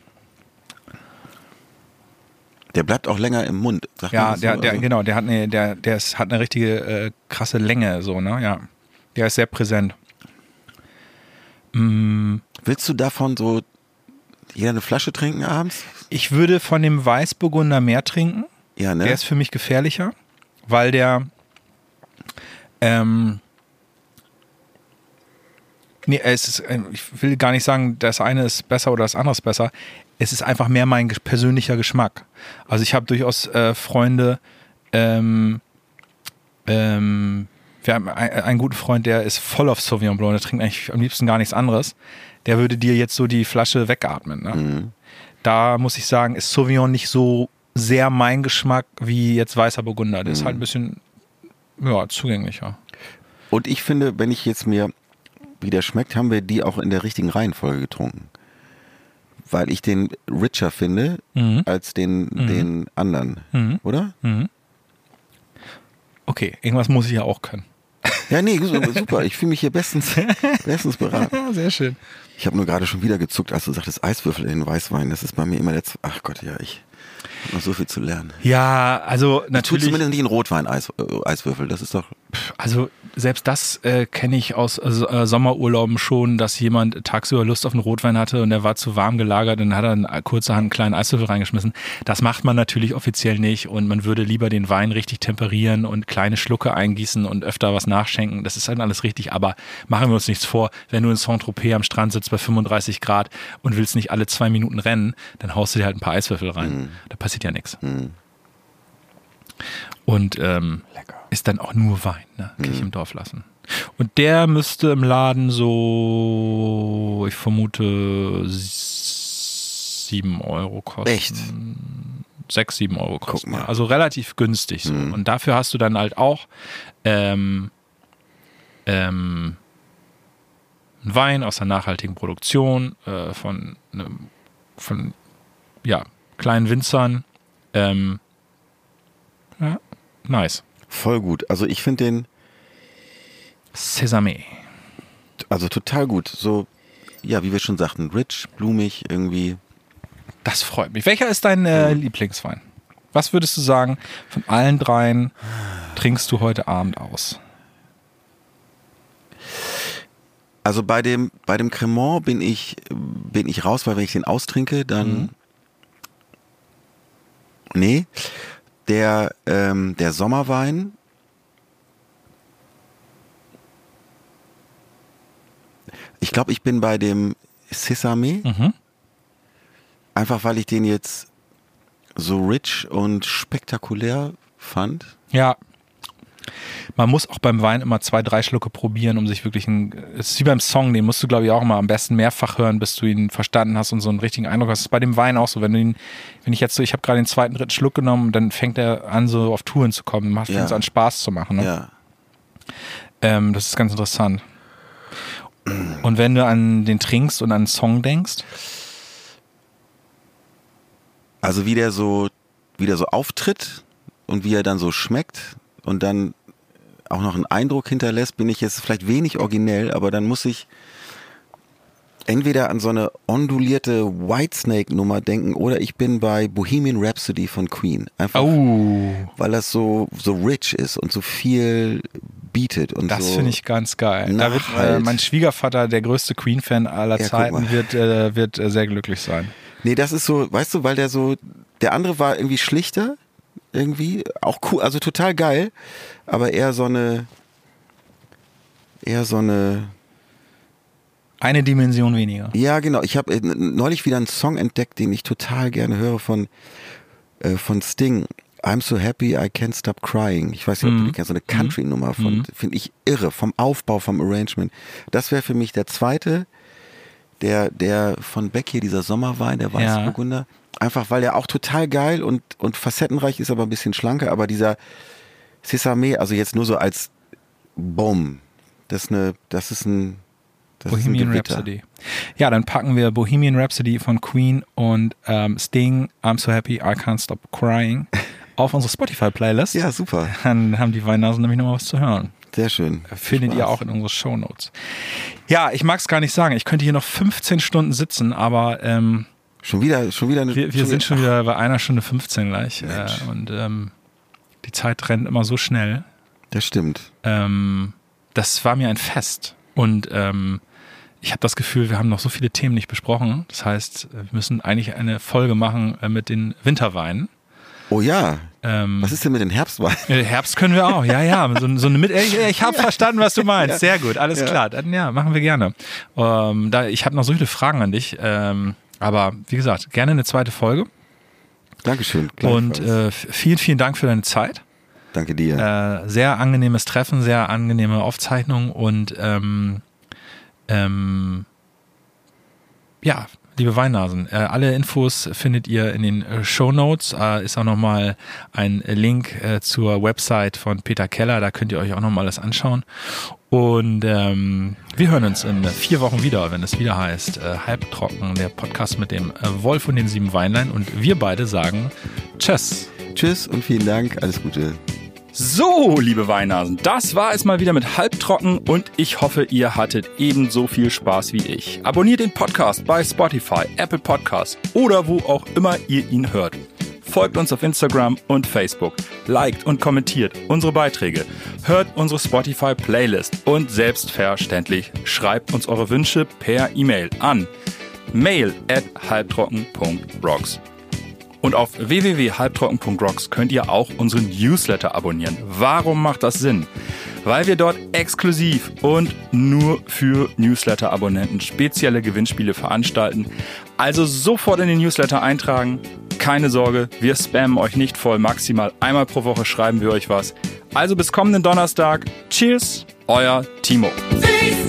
der bleibt auch länger im Mund. Sagt ja, man das der, so? der Also, genau, der hat eine, der, der ist, hat eine richtige äh, krasse Länge, so ne, ja. Der ist sehr präsent. Mm. Willst du davon so jeder eine Flasche trinken abends? Ich würde von dem Weißburgunder mehr trinken. Ja, ne? Der ist für mich gefährlicher, weil der ähm, nee, es ist, ich will gar nicht sagen, das eine ist besser oder das andere ist besser. Es ist einfach mehr mein persönlicher Geschmack. Also ich habe durchaus äh, Freunde, ähm, ähm, wir haben einen, einen guten Freund, der ist voll auf Sauvignon Blanc, der trinkt eigentlich am liebsten gar nichts anderes. Der würde dir jetzt so die Flasche wegatmen. Ne? Mhm. Da muss ich sagen, ist Sauvignon nicht so sehr mein Geschmack wie jetzt weißer Burgunder. Der mhm. ist halt ein bisschen ja, zugänglicher. Und ich finde, wenn ich jetzt mir, wie der schmeckt, haben wir die auch in der richtigen Reihenfolge getrunken. Weil ich den richer finde Mhm. als den, Mhm. den anderen. Mhm. Oder? Mhm. Okay, irgendwas muss ich ja auch können. Ja, nee, super. Ich fühle mich hier bestens, bestens beraten. Ja, sehr schön. Ich habe nur gerade schon wieder gezuckt, als du sagtest Eiswürfel in den Weißwein. Das ist bei mir immer der... Z- Ach Gott, ja, ich habe noch so viel zu lernen. Ja, also Tut natürlich. zumindest nicht in Rotwein Eis, äh, Eiswürfel. Das ist doch... Also selbst das äh, kenne ich aus äh, Sommerurlauben schon, dass jemand tagsüber Lust auf einen Rotwein hatte und der war zu warm gelagert und dann hat er einen, kurzerhand einen kleinen Eiswürfel reingeschmissen. Das macht man natürlich offiziell nicht und man würde lieber den Wein richtig temperieren und kleine Schlucke eingießen und öfter was nachschenken. Das ist halt alles richtig, aber machen wir uns nichts vor. Wenn du in Saint-Tropez am Strand sitzt bei fünfunddreißig Grad und willst nicht alle zwei Minuten rennen, dann haust du dir halt ein paar Eiswürfel rein. Mhm. Da passiert ja nichts. Mhm. Und ähm, ist dann auch nur Wein, ne? Kirche im Dorf lassen. Und der müsste im Laden so, ich vermute, sieben Euro kosten. Echt? Sechs, sieben Euro kosten. Guck mal. Ja. Also relativ günstig so. Mhm. Und dafür hast du dann halt auch ähm, ähm, einen Wein aus einer nachhaltigen Produktion äh, von, einem, von ja, kleinen Winzern. Ähm, ja, nice. Voll gut. Also ich finde den Sesame. also total gut. So, ja, wie wir schon sagten, rich, blumig irgendwie. Das freut mich. Welcher ist dein äh, Lieblingswein? Was würdest du sagen, von allen dreien trinkst du heute Abend aus? Also bei dem, bei dem Cremant bin ich, bin ich raus, weil wenn ich den austrinke, dann Mhm. nee. Der, ähm, der Sommerwein ich glaube, ich bin bei dem Sesame, Mhm. einfach weil ich den jetzt so rich und spektakulär fand. Ja. Man muss auch beim Wein immer zwei, drei Schlucke probieren, um sich wirklich ein. Es ist wie beim Song, den musst du, glaube ich, auch mal am besten mehrfach hören, bis du ihn verstanden hast und so einen richtigen Eindruck hast. Das ist bei dem Wein auch so. Wenn du ihn, wenn ich jetzt so, ich habe gerade den zweiten, dritten Schluck genommen, dann fängt er an, so auf Touren zu kommen. Macht fängt es Ja. an, Spaß zu machen. Ne? Ja. Ähm, das ist ganz interessant. Und wenn du an den trinkst und an einen Song denkst, Also wie der so, wie der so auftritt und wie er dann so schmeckt und dann auch noch einen Eindruck hinterlässt, bin ich jetzt vielleicht wenig originell, aber dann muss ich entweder an so eine ondulierte Whitesnake-Nummer denken oder ich bin bei Bohemian Rhapsody von Queen. Einfach, oh, weil das so, so rich ist und so viel bietet. Und das so finde ich ganz geil. Da wird, äh, Nachhalt. mein Schwiegervater, der größte Queen-Fan aller Ja, guck Zeiten, mal. wird, äh, wird äh, sehr glücklich sein. Nee, das ist so, weißt du, weil der so, der andere war irgendwie schlichter, irgendwie, auch cool, also total geil, aber eher so eine, eher so eine, Eine Dimension weniger. ja genau, ich habe neulich wieder einen Song entdeckt, den ich total gerne höre von, äh, von Sting. I'm so happy I can't stop crying. Ich weiß nicht, ob du Mhm. die kennst, so eine Country-Nummer von, Mhm. finde ich irre, vom Aufbau, vom Arrangement. Das wäre für mich der zweite, der, der von Beck hier, dieser Sommerwein, der Weißburgunder. Einfach, weil der auch total geil und, und facettenreich ist, aber ein bisschen schlanker. Aber dieser Sesame, also jetzt nur so als Boom, das ist eine, das ist ein, Das Bohemian Rhapsody. Ja, dann packen wir Bohemian Rhapsody von Queen und ähm, Sting, I'm So Happy, I Can't Stop Crying auf unsere Spotify-Playlist. Ja, super. Dann haben die Weinnasen nämlich noch was zu hören. Sehr schön. Findet Spaß. Ihr auch in unsere Shownotes. Ja, ich mag es gar nicht sagen. Ich könnte hier noch fünfzehn Stunden sitzen, aber ähm, schon wieder, schon wieder eine Wir, wir schon sind wieder, schon wieder bei einer Stunde fünfzehn gleich. Mensch. Äh, und ähm, die Zeit rennt immer so schnell. Das stimmt. Ähm, das war mir ein Fest. Und ähm, ich habe das Gefühl, wir haben noch so viele Themen nicht besprochen. Das heißt, wir müssen eigentlich eine Folge machen äh, mit den Winterweinen. Oh ja. Ähm, was ist denn mit den Herbstweinen? Herbst können wir auch, ja, ja. So, so eine mit ich ich habe verstanden, was du meinst. Sehr gut, alles ja. klar. Dann, ja, machen wir gerne. Ähm, da, ich habe noch so viele Fragen an dich. Ähm, aber wie gesagt, gerne eine zweite Folge. Dankeschön. Und äh, vielen, vielen Dank für deine Zeit. Danke dir. Äh, sehr angenehmes Treffen, sehr angenehme Aufzeichnung und ähm, ähm, ja, liebe Weinnasen, äh, alle Infos findet ihr in den äh, Shownotes. Äh, ist auch nochmal ein Link äh, zur Website von Peter Keller, da könnt ihr euch auch nochmal alles anschauen. Und ähm, wir hören uns in vier Wochen wieder, wenn es wieder heißt äh, Halbtrocken, der Podcast mit dem äh, Wolf und den sieben Weinlein. Und wir beide sagen Tschüss. Tschüss und vielen Dank, alles Gute. So, liebe Weinnasen, das war es mal wieder mit Halbtrocken und ich hoffe, ihr hattet ebenso viel Spaß wie ich. Abonniert den Podcast bei Spotify, Apple Podcasts oder wo auch immer ihr ihn hört. Folgt uns auf Instagram und Facebook, liked und kommentiert unsere Beiträge, hört unsere Spotify-Playlist und selbstverständlich schreibt uns eure Wünsche per E-Mail an mail at halbtrocken punkt rocks. Und auf w w w punkt halbtrocken punkt rocks könnt ihr auch unseren Newsletter abonnieren. Warum macht das Sinn? Weil wir dort exklusiv und nur für Newsletter-Abonnenten spezielle Gewinnspiele veranstalten. Also sofort in den Newsletter eintragen. Keine Sorge, wir spammen euch nicht voll. Maximal einmal pro Woche schreiben wir euch was. Also bis kommenden Donnerstag. Cheers, euer Timo.